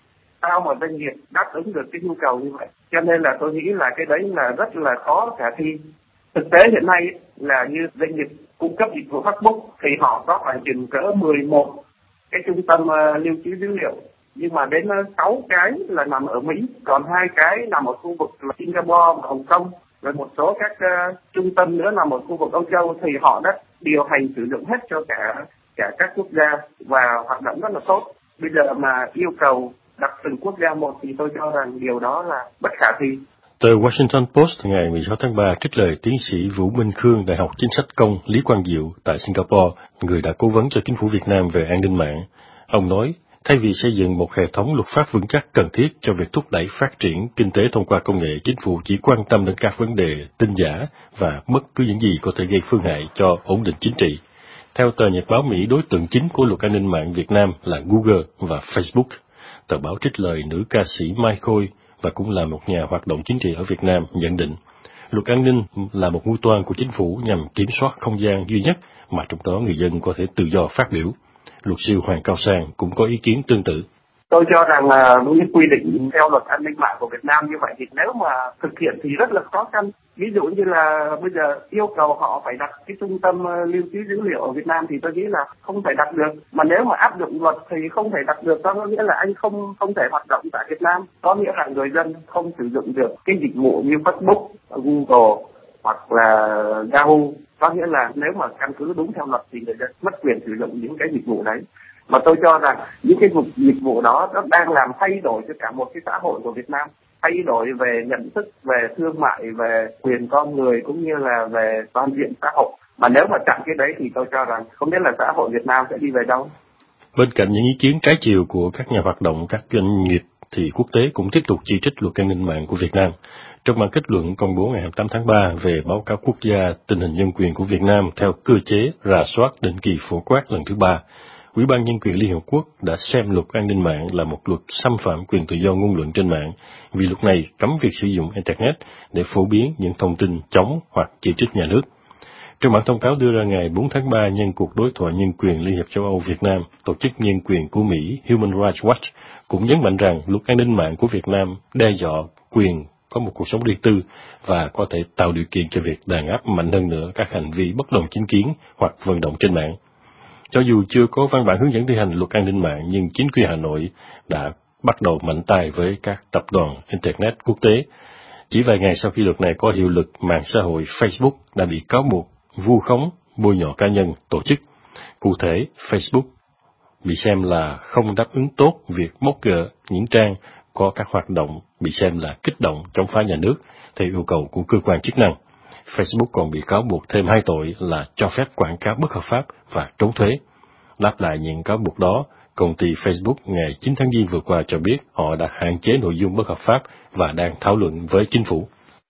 sao mà doanh nghiệp đáp ứng được cái nhu cầu như vậy. Cho nên là tôi nghĩ là cái đấy là rất là khó khả thi. Thực tế hiện nay là như doanh nghiệp cung cấp dịch vụ Facebook thì họ có khoảng chừng cỡ mười một cái trung tâm uh, lưu trữ dữ liệu. Nhưng mà đến sáu uh, cái là nằm ở Mỹ, còn hai cái nằm ở khu vực là Singapore và Hồng Kông. Rồi một số các uh, trung tâm nữa nằm ở khu vực Âu Châu thì họ đã điều hành sử dụng hết cho cả cả các quốc gia và hoạt động rất là tốt. Bây giờ mà yêu cầu đặt từng quốc gia một thì tôi cho rằng điều đó là bất khả thi. Tờ Washington Post ngày mười sáu tháng ba trích lời tiến sĩ Vũ Minh Khương, Đại học Chính sách Công Lý Quang Diệu tại Singapore, người đã cố vấn cho chính phủ Việt Nam về an ninh mạng. Ông nói, thay vì xây dựng một hệ thống luật pháp vững chắc cần thiết cho việc thúc đẩy phát triển kinh tế thông qua công nghệ, chính phủ chỉ quan tâm đến các vấn đề tin giả và bất cứ những gì có thể gây phương hại cho ổn định chính trị. Theo tờ Nhật báo Mỹ, đối tượng chính của luật an ninh mạng Việt Nam là Google và Facebook. Tờ báo trích lời nữ ca sĩ Mai Khôi và cũng là một nhà hoạt động chính trị ở Việt Nam nhận định, luật an ninh là một mưu toan của chính phủ nhằm kiểm soát không gian duy nhất mà trong đó người dân có thể tự do phát biểu. Luật sư Hoàng Cao Sang cũng có ý kiến tương tự. Tôi cho rằng là những quy định theo luật an ninh mạng của Việt Nam như vậy thì nếu mà thực hiện thì rất là khó khăn. Ví dụ như là bây giờ yêu cầu họ phải đặt cái trung tâm lưu trữ dữ liệu ở Việt Nam thì tôi nghĩ là không thể đặt được. Mà nếu mà áp dụng luật thì không thể đặt được, có nghĩa là anh không không thể hoạt động tại Việt Nam. Có nghĩa là người dân không sử dụng được cái dịch vụ như Facebook, Google hoặc là Yahoo. Có nghĩa là nếu mà căn cứ đúng theo luật thì người dân mất quyền sử dụng những cái dịch vụ đấy. Mà tôi cho rằng những cái dịch vụ đó nó đang làm thay đổi cho cả một cái xã hội của Việt Nam, thay đổi về nhận thức, về thương mại, về quyền con người cũng như là về toàn diện xã hội. Mà nếu mà chặn cái đấy thì tôi cho rằng không biết là xã hội Việt Nam sẽ đi về đâu. Bên cạnh những ý kiến trái chiều của các nhà hoạt động, các doanh nghiệp, thì quốc tế cũng tiếp tục chỉ trích luật an ninh mạng của Việt Nam. Trong bản kết luận công bố ngày hai mươi tám tháng ba về báo cáo quốc gia tình hình nhân quyền của Việt Nam theo cơ chế rà soát định kỳ phổ quát lần thứ ba, Ủy ban Nhân quyền Liên Hợp Quốc đã xem luật an ninh mạng là một luật xâm phạm quyền tự do ngôn luận trên mạng, vì luật này cấm việc sử dụng Internet để phổ biến những thông tin chống hoặc chỉ trích nhà nước. Trong bản thông cáo đưa ra ngày bốn tháng ba nhân cuộc đối thoại nhân quyền Liên hiệp châu Âu Việt Nam, tổ chức nhân quyền của Mỹ Human Rights Watch cũng nhấn mạnh rằng luật an ninh mạng của Việt Nam đe dọa quyền có một cuộc sống riêng tư và có thể tạo điều kiện cho việc đàn áp mạnh hơn nữa các hành vi bất đồng chính kiến hoặc vận động trên mạng. Cho dù chưa có văn bản hướng dẫn thi hành luật an ninh mạng, nhưng chính quyền Hà Nội đã bắt đầu mạnh tay với các tập đoàn Internet quốc tế. Chỉ vài ngày sau khi luật này có hiệu lực, mạng xã hội Facebook đã bị cáo buộc vu khống, bôi nhọ cá nhân, tổ chức. Cụ thể, Facebook bị xem là không đáp ứng tốt việc bóc gỡ những trang có các hoạt động bị xem là kích động chống phá nhà nước theo yêu cầu của cơ quan chức năng. Facebook còn bị cáo buộc thêm hai tội là cho phép quảng cáo bất hợp pháp và trốn thuế. Đáp lại những cáo buộc đó, công ty Facebook ngày chín tháng Giêng vừa qua cho biết họ đã hạn chế nội dung bất hợp pháp và đang thảo luận với chính phủ.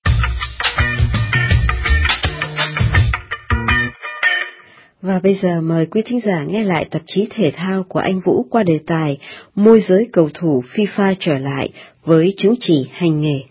Và bây giờ mời quý thính giả nghe lại tạp chí thể thao của anh Vũ qua đề tài môi giới cầu thủ FIFA trở lại với chứng chỉ hành nghề.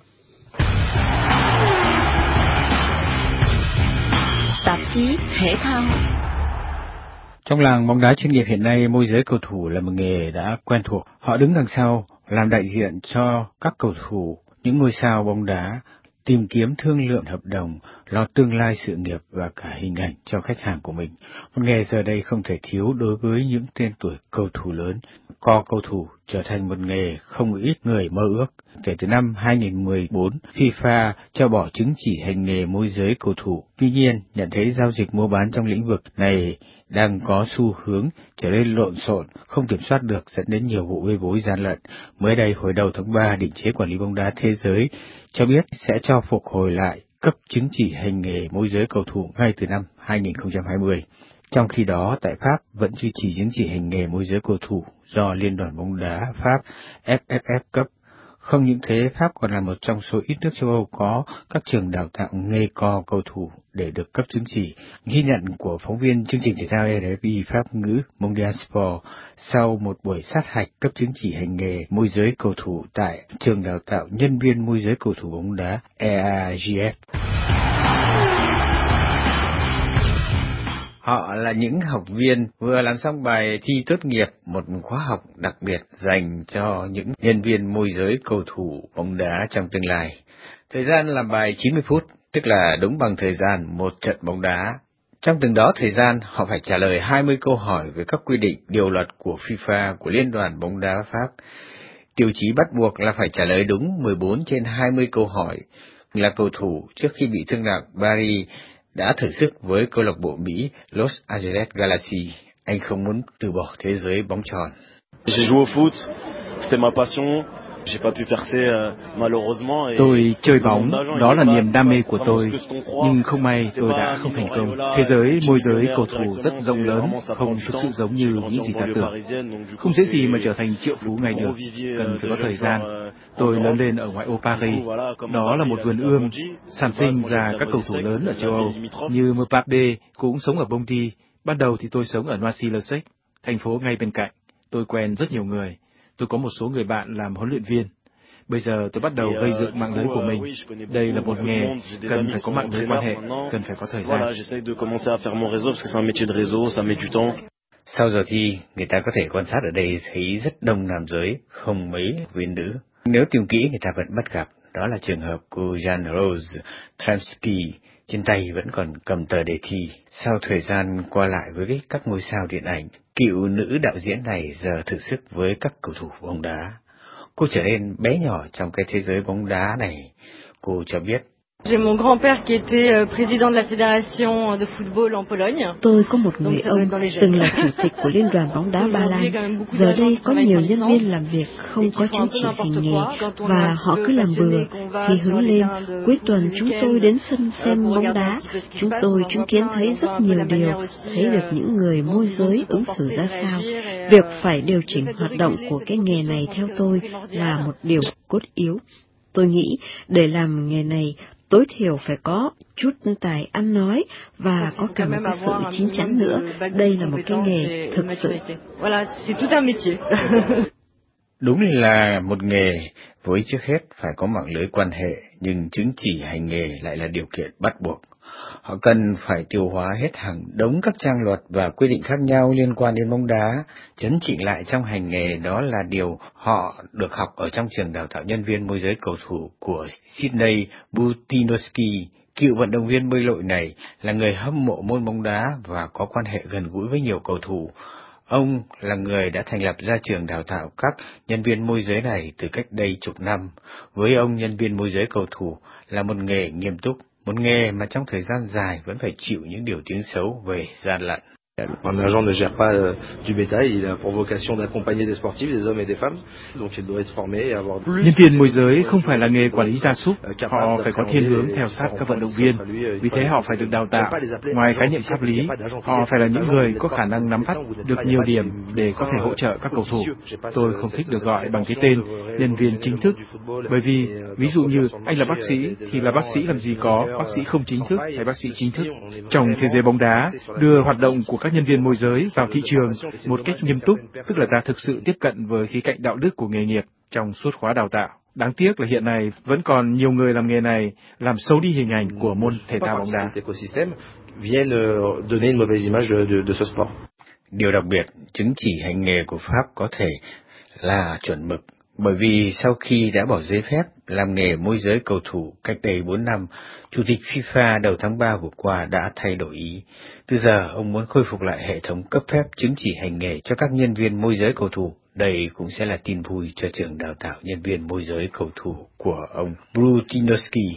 Tạp chí thể thao. Trong làng bóng đá chuyên nghiệp hiện nay, môi giới cầu thủ là một nghề đã quen thuộc. Họ đứng đằng sau, làm đại diện cho các cầu thủ, những ngôi sao bóng đá, tìm kiếm thương lượng hợp đồng, lo tương lai sự nghiệp và cả hình ảnh cho khách hàng của mình. Một nghề giờ đây không thể thiếu đối với những tên tuổi cầu thủ lớn. Co cầu thủ trở thành một nghề không ít người mơ ước. Kể từ năm hai nghìn không trăm mười bốn, FIFA cho bỏ chứng chỉ hành nghề môi giới cầu thủ. Tuy nhiên, nhận thấy giao dịch mua bán trong lĩnh vực này đang có xu hướng trở nên lộn xộn, không kiểm soát được, dẫn đến nhiều vụ bê bối gian lận. Mới đây, hồi đầu tháng ba, định chế quản lý bóng đá thế giới cho biết sẽ cho phục hồi lại cấp chứng chỉ hành nghề môi giới cầu thủ ngay từ năm hai nghìn không trăm hai mươi. Trong khi đó, tại Pháp vẫn duy trì chứng chỉ hành nghề môi giới cầu thủ do Liên đoàn bóng đá Pháp F F F cấp. Không những thế, Pháp còn là một trong số ít nước châu Âu có các trường đào tạo nghề co cầu thủ để được cấp chứng chỉ. Ghi nhận của phóng viên chương trình thể thao R F I Pháp ngữ Mondial Sport sau một buổi sát hạch cấp chứng chỉ hành nghề môi giới cầu thủ tại trường đào tạo nhân viên môi giới cầu thủ bóng đá E A G F. Họ là những học viên vừa làm xong bài thi tốt nghiệp một khóa học đặc biệt dành cho những nhân viên môi giới cầu thủ bóng đá trong tương lai. Thời gian làm bài chín mươi phút, tức là đúng bằng thời gian một trận bóng đá. Trong từng đó thời gian, họ phải trả lời hai mươi câu hỏi về các quy định, điều luật của FIFA, của Liên đoàn bóng đá Pháp. Tiêu chí bắt buộc là phải trả lời đúng mười bốn trên hai mươi câu hỏi. Là cầu thủ trước khi bị thương nặng, Barry đã thử sức với câu lạc bộ Mỹ Los Angeles Galaxy. Anh không muốn từ bỏ thế giới bóng tròn. J'ai joué au foot, c'était ma passion. Tôi chơi bóng, đó là niềm đam mê của tôi, nhưng không may tôi đã không thành công. Thế giới môi giới cầu thủ rất rộng lớn, không thực sự giống như những gì ta tưởng. Không dễ gì mà trở thành triệu phú ngay được, cần phải có thời gian. Tôi lớn lên ở ngoại ô Paris, đó là một vườn ươm, sản sinh ra các cầu thủ lớn ở châu Âu, như Mbappé cũng sống ở Bondy. Ban đầu thì tôi sống ở Noisy-le-Sec, thành phố ngay bên cạnh. Tôi quen rất nhiều người. Tôi có một số người bạn làm huấn luyện viên. Bây giờ tôi bắt đầu gây dựng mạng lưới của mình. Đây là một nghề, cần phải có mạng lưới quan hệ, cần phải có thời gian. Sau giờ thi, người ta có thể quan sát ở đây thấy rất đông nam giới, không mấy viên nữ. Nếu tìm kỹ người ta vẫn bắt gặp, đó là trường hợp của Jan Rose Tramsky, trên tay vẫn còn cầm tờ đề thi. Sau thời gian qua lại với các ngôi sao điện ảnh, cựu nữ đạo diễn này giờ thử sức với các cầu thủ bóng đá. Cô trở nên bé nhỏ trong cái thế giới bóng đá này. Cô cho biết: Tôi có một người ông từng là chủ tịch của Liên đoàn bóng đá Ba Lan. Giờ đây có nhiều nhân viên làm việc không có chứng chỉ hành nghề và họ cứ làm bừa. Khi hứng lên, cuối tuần chúng tôi đến sân xem bóng đá. Chúng tôi chứng kiến thấy rất nhiều điều, thấy được những người môi giới ứng xử ra sao. Việc phải điều chỉnh hoạt động của cái nghề này theo tôi là một điều cốt yếu. Tôi nghĩ để làm nghề này, tối thiểu phải có chút tài ăn nói và có cả một cái sự chín chắn nữa. Đây là một cái nghề thực sự. Đúng là một nghề, với trước hết phải có mạng lưới quan hệ, nhưng chứng chỉ hành nghề lại là điều kiện bắt buộc. Họ cần phải tiêu hóa hết hàng đống các trang luật và quy định khác nhau liên quan đến bóng đá, chấn chỉnh lại trong hành nghề. Đó là điều họ được học ở trong trường đào tạo nhân viên môi giới cầu thủ của Sydney Butinowski. Cựu vận động viên bơi lội này là người hâm mộ môn bóng đá và có quan hệ gần gũi với nhiều cầu thủ. Ông là người đã thành lập ra trường đào tạo các nhân viên môi giới này từ cách đây chục năm. Với ông, nhân viên môi giới cầu thủ là một nghề nghiêm túc, một nghề mà trong thời gian dài vẫn phải chịu những điều tiếng xấu về gian lận. Un agent ne gère pas euh, du bétail, il a pour vocation d'accompagner des sportifs, des hommes et des femmes, donc il doit être formé et avoir plus. Nhân viên môi giới không phải là nghề quản lý gia súc, họ phải có thiên hướng theo sát các vận động viên, vì thế họ phải được đào tạo. Ngoài khái niệm pháp lý, họ phải là những người có khả năng nắm bắt được nhiều điểm để có thể hỗ trợ các cầu thủ. Tôi không thích được gọi bằng cái tên nhân viên chính thức, bởi vì ví dụ như anh là bác sĩ thì là bác sĩ làm gì có bác sĩ không chính thức hay bác sĩ chính thức. Trong thế giới bóng đá, đưa hoạt động của các nhân viên môi giới vào thị trường một cách nghiêm túc, tức là ta thực sự tiếp cận với khía cạnh đạo đức của nghề nghiệp trong suốt khóa đào tạo. Đáng tiếc là hiện nay vẫn còn nhiều người làm nghề này làm xấu đi hình ảnh của môn thể thao bóng đá. Điều đặc biệt, chứng chỉ hành nghề của Pháp có thể là chuẩn mực, bởi vì sau khi đã bỏ giấy phép làm nghề môi giới cầu thủ cách đây bốn năm, Chủ tịch FIFA đầu tháng ba vừa qua đã thay đổi ý. Từ giờ, ông muốn khôi phục lại hệ thống cấp phép chứng chỉ hành nghề cho các nhân viên môi giới cầu thủ. Đây cũng sẽ là tin vui cho trường đào tạo nhân viên môi giới cầu thủ của ông Butinowski.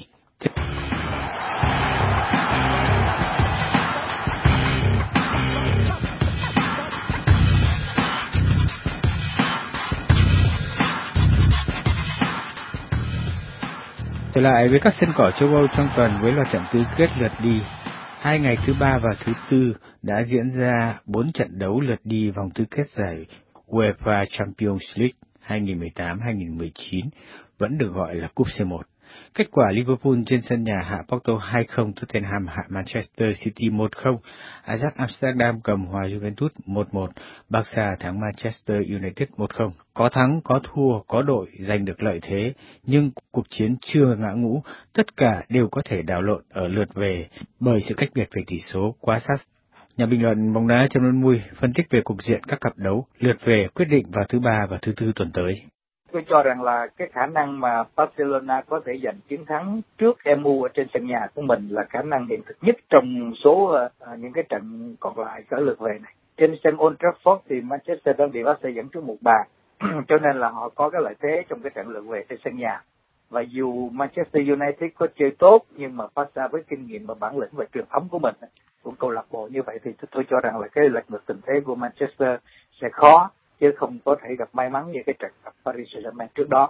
Trở lại với các sân cỏ châu Âu trong tuần với loạt trận tứ kết lượt đi. Hai ngày thứ ba và thứ tư đã diễn ra bốn trận đấu lượt đi vòng tứ kết giải UEFA Champions League hai nghìn mười tám hai nghìn mười chín, vẫn được gọi là cúp xê một. Kết quả Liverpool trên sân nhà hạ Porto hai không, Tottenham hạ Manchester City một không, Ajax Amsterdam cầm hòa Juventus một một, Barca thắng Manchester United một không. Có thắng, có thua, có đội giành được lợi thế, nhưng cuộc chiến chưa ngã ngũ, tất cả đều có thể đảo lộn ở lượt về bởi sự cách biệt về tỷ số quá sát. Nhà bình luận bóng đá Trần Văn Mui phân tích về cục diện các cặp đấu lượt về quyết định vào thứ ba và thứ tư tuần tới. Tôi cho rằng là cái khả năng mà Barcelona có thể giành chiến thắng trước em u ở trên sân nhà của mình là khả năng hiện thực nhất trong số uh, những cái trận còn lại ở lượt về này. Trên sân Old Trafford thì Manchester đang bị Barca dẫn trước một bàn, cho nên là họ có cái lợi thế trong cái trận lượt về trên sân nhà. Và dù Manchester United có chơi tốt, nhưng mà Barca với kinh nghiệm và bản lĩnh và truyền thống của mình, cũng câu lạc bộ như vậy, thì tôi cho rằng là cái lệch ngược tình thế của Manchester sẽ khó, chứ không có thể gặp may mắn như cái trận gặp Paris Saint-Germain trước đó.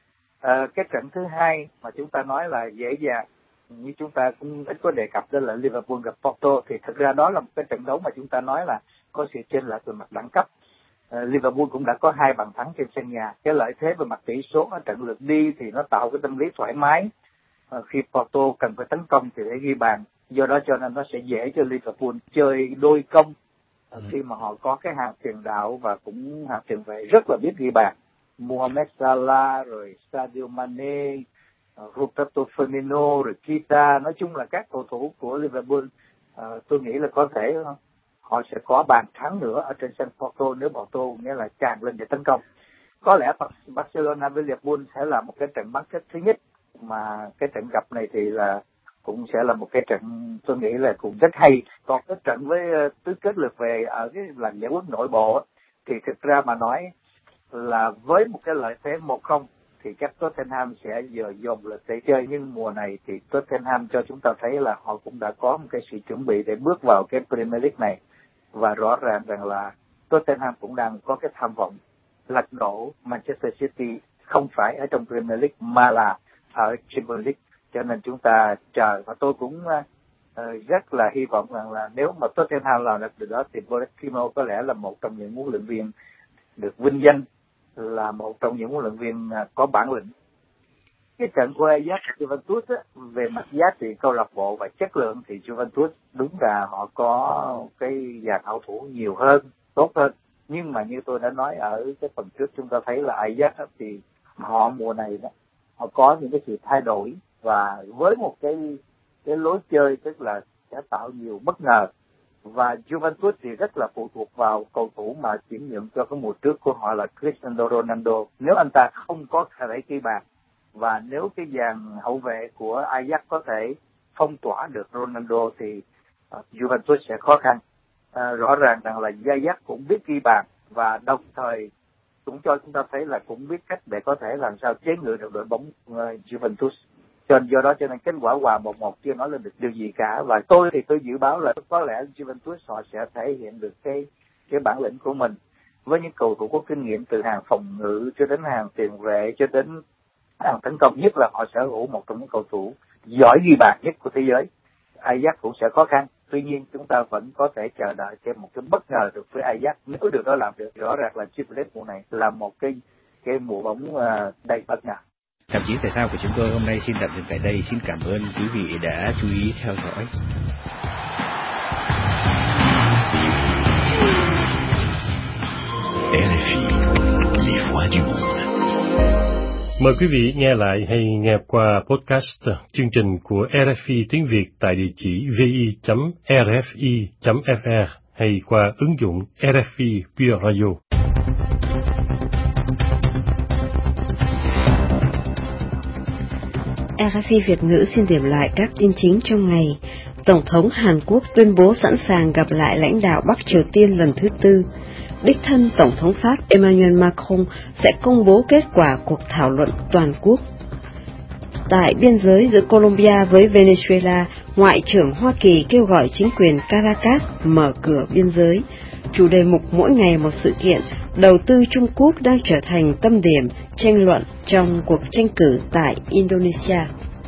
À, cái trận thứ hai mà chúng ta nói là dễ dàng, như chúng ta cũng ít có đề cập, đó là Liverpool gặp Porto, thì thực ra đó là một cái trận đấu mà chúng ta nói là có sự chênh lệch về mặt đẳng cấp. À, Liverpool cũng đã có hai bàn thắng trên sân nhà. Cái lợi thế về mặt tỷ số ở trận lượt đi thì nó tạo cái tâm lý thoải mái. À, khi Porto cần phải tấn công thì để ghi bàn, do đó cho nên nó sẽ dễ cho Liverpool chơi đôi công khi mà họ có cái hàng tiền đạo và cũng hàng tiền vệ rất là biết ghi bàn. Mohamed Salah, rồi Sadio Mane, Roberto Firmino, rồi Keita, nói chung là các cầu thủ của Liverpool, uh, tôi nghĩ là có thể họ sẽ có bàn thắng nữa ở trên sân Porto nếu Porto nghĩa là tràn lên để tấn công. Có lẽ Barcelona với Liverpool sẽ là một cái trận bán kết thứ nhất, mà cái trận gặp này thì là cũng sẽ là một cái trận tôi nghĩ là cũng rất hay. Còn cái trận với uh, tứ kết lượt về ở cái lần giải quyết nội bộ thì thực ra mà nói là với một cái lợi thế một không thì chắc Tottenham sẽ giờ dồn lực để chơi, nhưng mùa này thì Tottenham cho chúng ta thấy là họ cũng đã có một cái sự chuẩn bị để bước vào cái Premier League này, và rõ ràng rằng là Tottenham cũng đang có cái tham vọng lật đổ Manchester City, không phải ở trong Premier League mà là ở Champions League. Cho nên chúng ta chờ, và tôi cũng uh, rất là hy vọng rằng là nếu mà Tottenham làm được điều đó thì Pochettino có lẽ là một trong những huấn luyện viên được vinh danh là một trong những huấn luyện viên có bản lĩnh. Cái trận của Ajax Juventus á, về mặt giá trị câu lạc bộ và chất lượng thì Juventus đúng là họ có cái dàn hậu thủ nhiều hơn, tốt hơn. Nhưng mà như tôi đã nói ở cái phần trước, chúng ta thấy là Ajax á, thì họ mùa này đó, họ có những cái sự thay đổi, và với một cái cái lối chơi tức là sẽ tạo nhiều bất ngờ. Và Juventus thì rất là phụ thuộc vào cầu thủ mà chuyển nhượng cho cái mùa trước của họ là Cristiano Ronaldo. Nếu anh ta không có thể ghi bàn, và nếu cái dàn hậu vệ của Ajax có thể phong tỏa được Ronaldo thì uh, Juventus sẽ khó khăn. Uh, rõ ràng rằng là Ajax cũng biết ghi bàn, và đồng thời cũng cho chúng ta thấy là cũng biết cách để có thể làm sao chế ngự được đội bóng uh, Juventus. Cho nên do đó cho nên kết quả hòa một một chưa nói lên được điều gì cả, và tôi thì tôi dự báo là có lẽ Juventus họ sẽ thể hiện được cái cái bản lĩnh của mình với những cầu thủ có kinh nghiệm từ hàng phòng ngự cho đến hàng tiền vệ cho đến hàng tấn công, nhất là họ sở hữu một trong những cầu thủ giỏi ghi bàn nhất của thế giới. Ajax cũng sẽ khó khăn, tuy nhiên chúng ta vẫn có thể chờ đợi thêm một cái bất ngờ được với Ajax, nếu được đó làm được. Rõ ràng là Champions League mùa này là một cái cái mùa bóng uh, đầy bất ngờ. Tạp chí Thể thao của chúng tôi hôm nay xin tạm dừng tại đây. Xin cảm ơn quý vị đã chú ý theo dõi. rờ ép i, les voix du monde. Mời quý vị nghe lại hay nghe qua podcast chương trình của rờ ép i tiếng Việt tại địa chỉ vi chấm rờ ép i chấm ép rờ hay qua ứng dụng rờ ép i Pure Radio. rờ ép i Việt ngữ xin điểm lại các tin chính trong ngày. Tổng thống Hàn Quốc tuyên bố sẵn sàng gặp lại lãnh đạo Bắc Triều Tiên lần thứ tư. Đích thân Tổng thống Pháp Emmanuel Macron sẽ công bố kết quả cuộc thảo luận toàn quốc. Tại biên giới giữa Colombia với Venezuela, Ngoại trưởng Hoa Kỳ kêu gọi chính quyền Caracas mở cửa biên giới. Chủ đề mục mỗi ngày một sự kiện, đầu tư Trung Quốc đang trở thành tâm điểm tranh luận trong cuộc tranh cử tại Indonesia.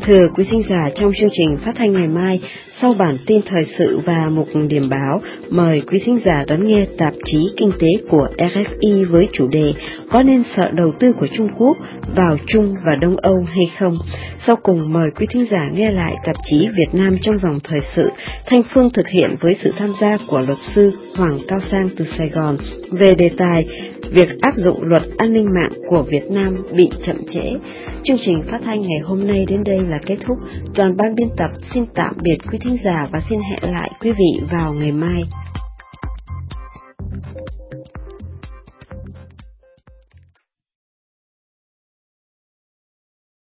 Thưa quý thính giả, trong chương trình phát thanh ngày mai, sau bản tin thời sự và mục điểm báo, mời quý thính giả đón nghe tạp chí kinh tế của rờ ép i với chủ đề Có nên sợ đầu tư của Trung Quốc vào Trung và Đông Âu hay không? Sau cùng mời quý thính giả nghe lại tạp chí Việt Nam trong dòng thời sự, Thanh Phương thực hiện với sự tham gia của luật sư Hoàng Cao Sang từ Sài Gòn về đề tài việc áp dụng luật an ninh mạng của Việt Nam bị chậm trễ. Chương trình phát thanh ngày hôm nay đến đây là kết thúc. Toàn ban biên tập xin tạm biệt quý thính giả và xin hẹn lại quý vị vào ngày mai.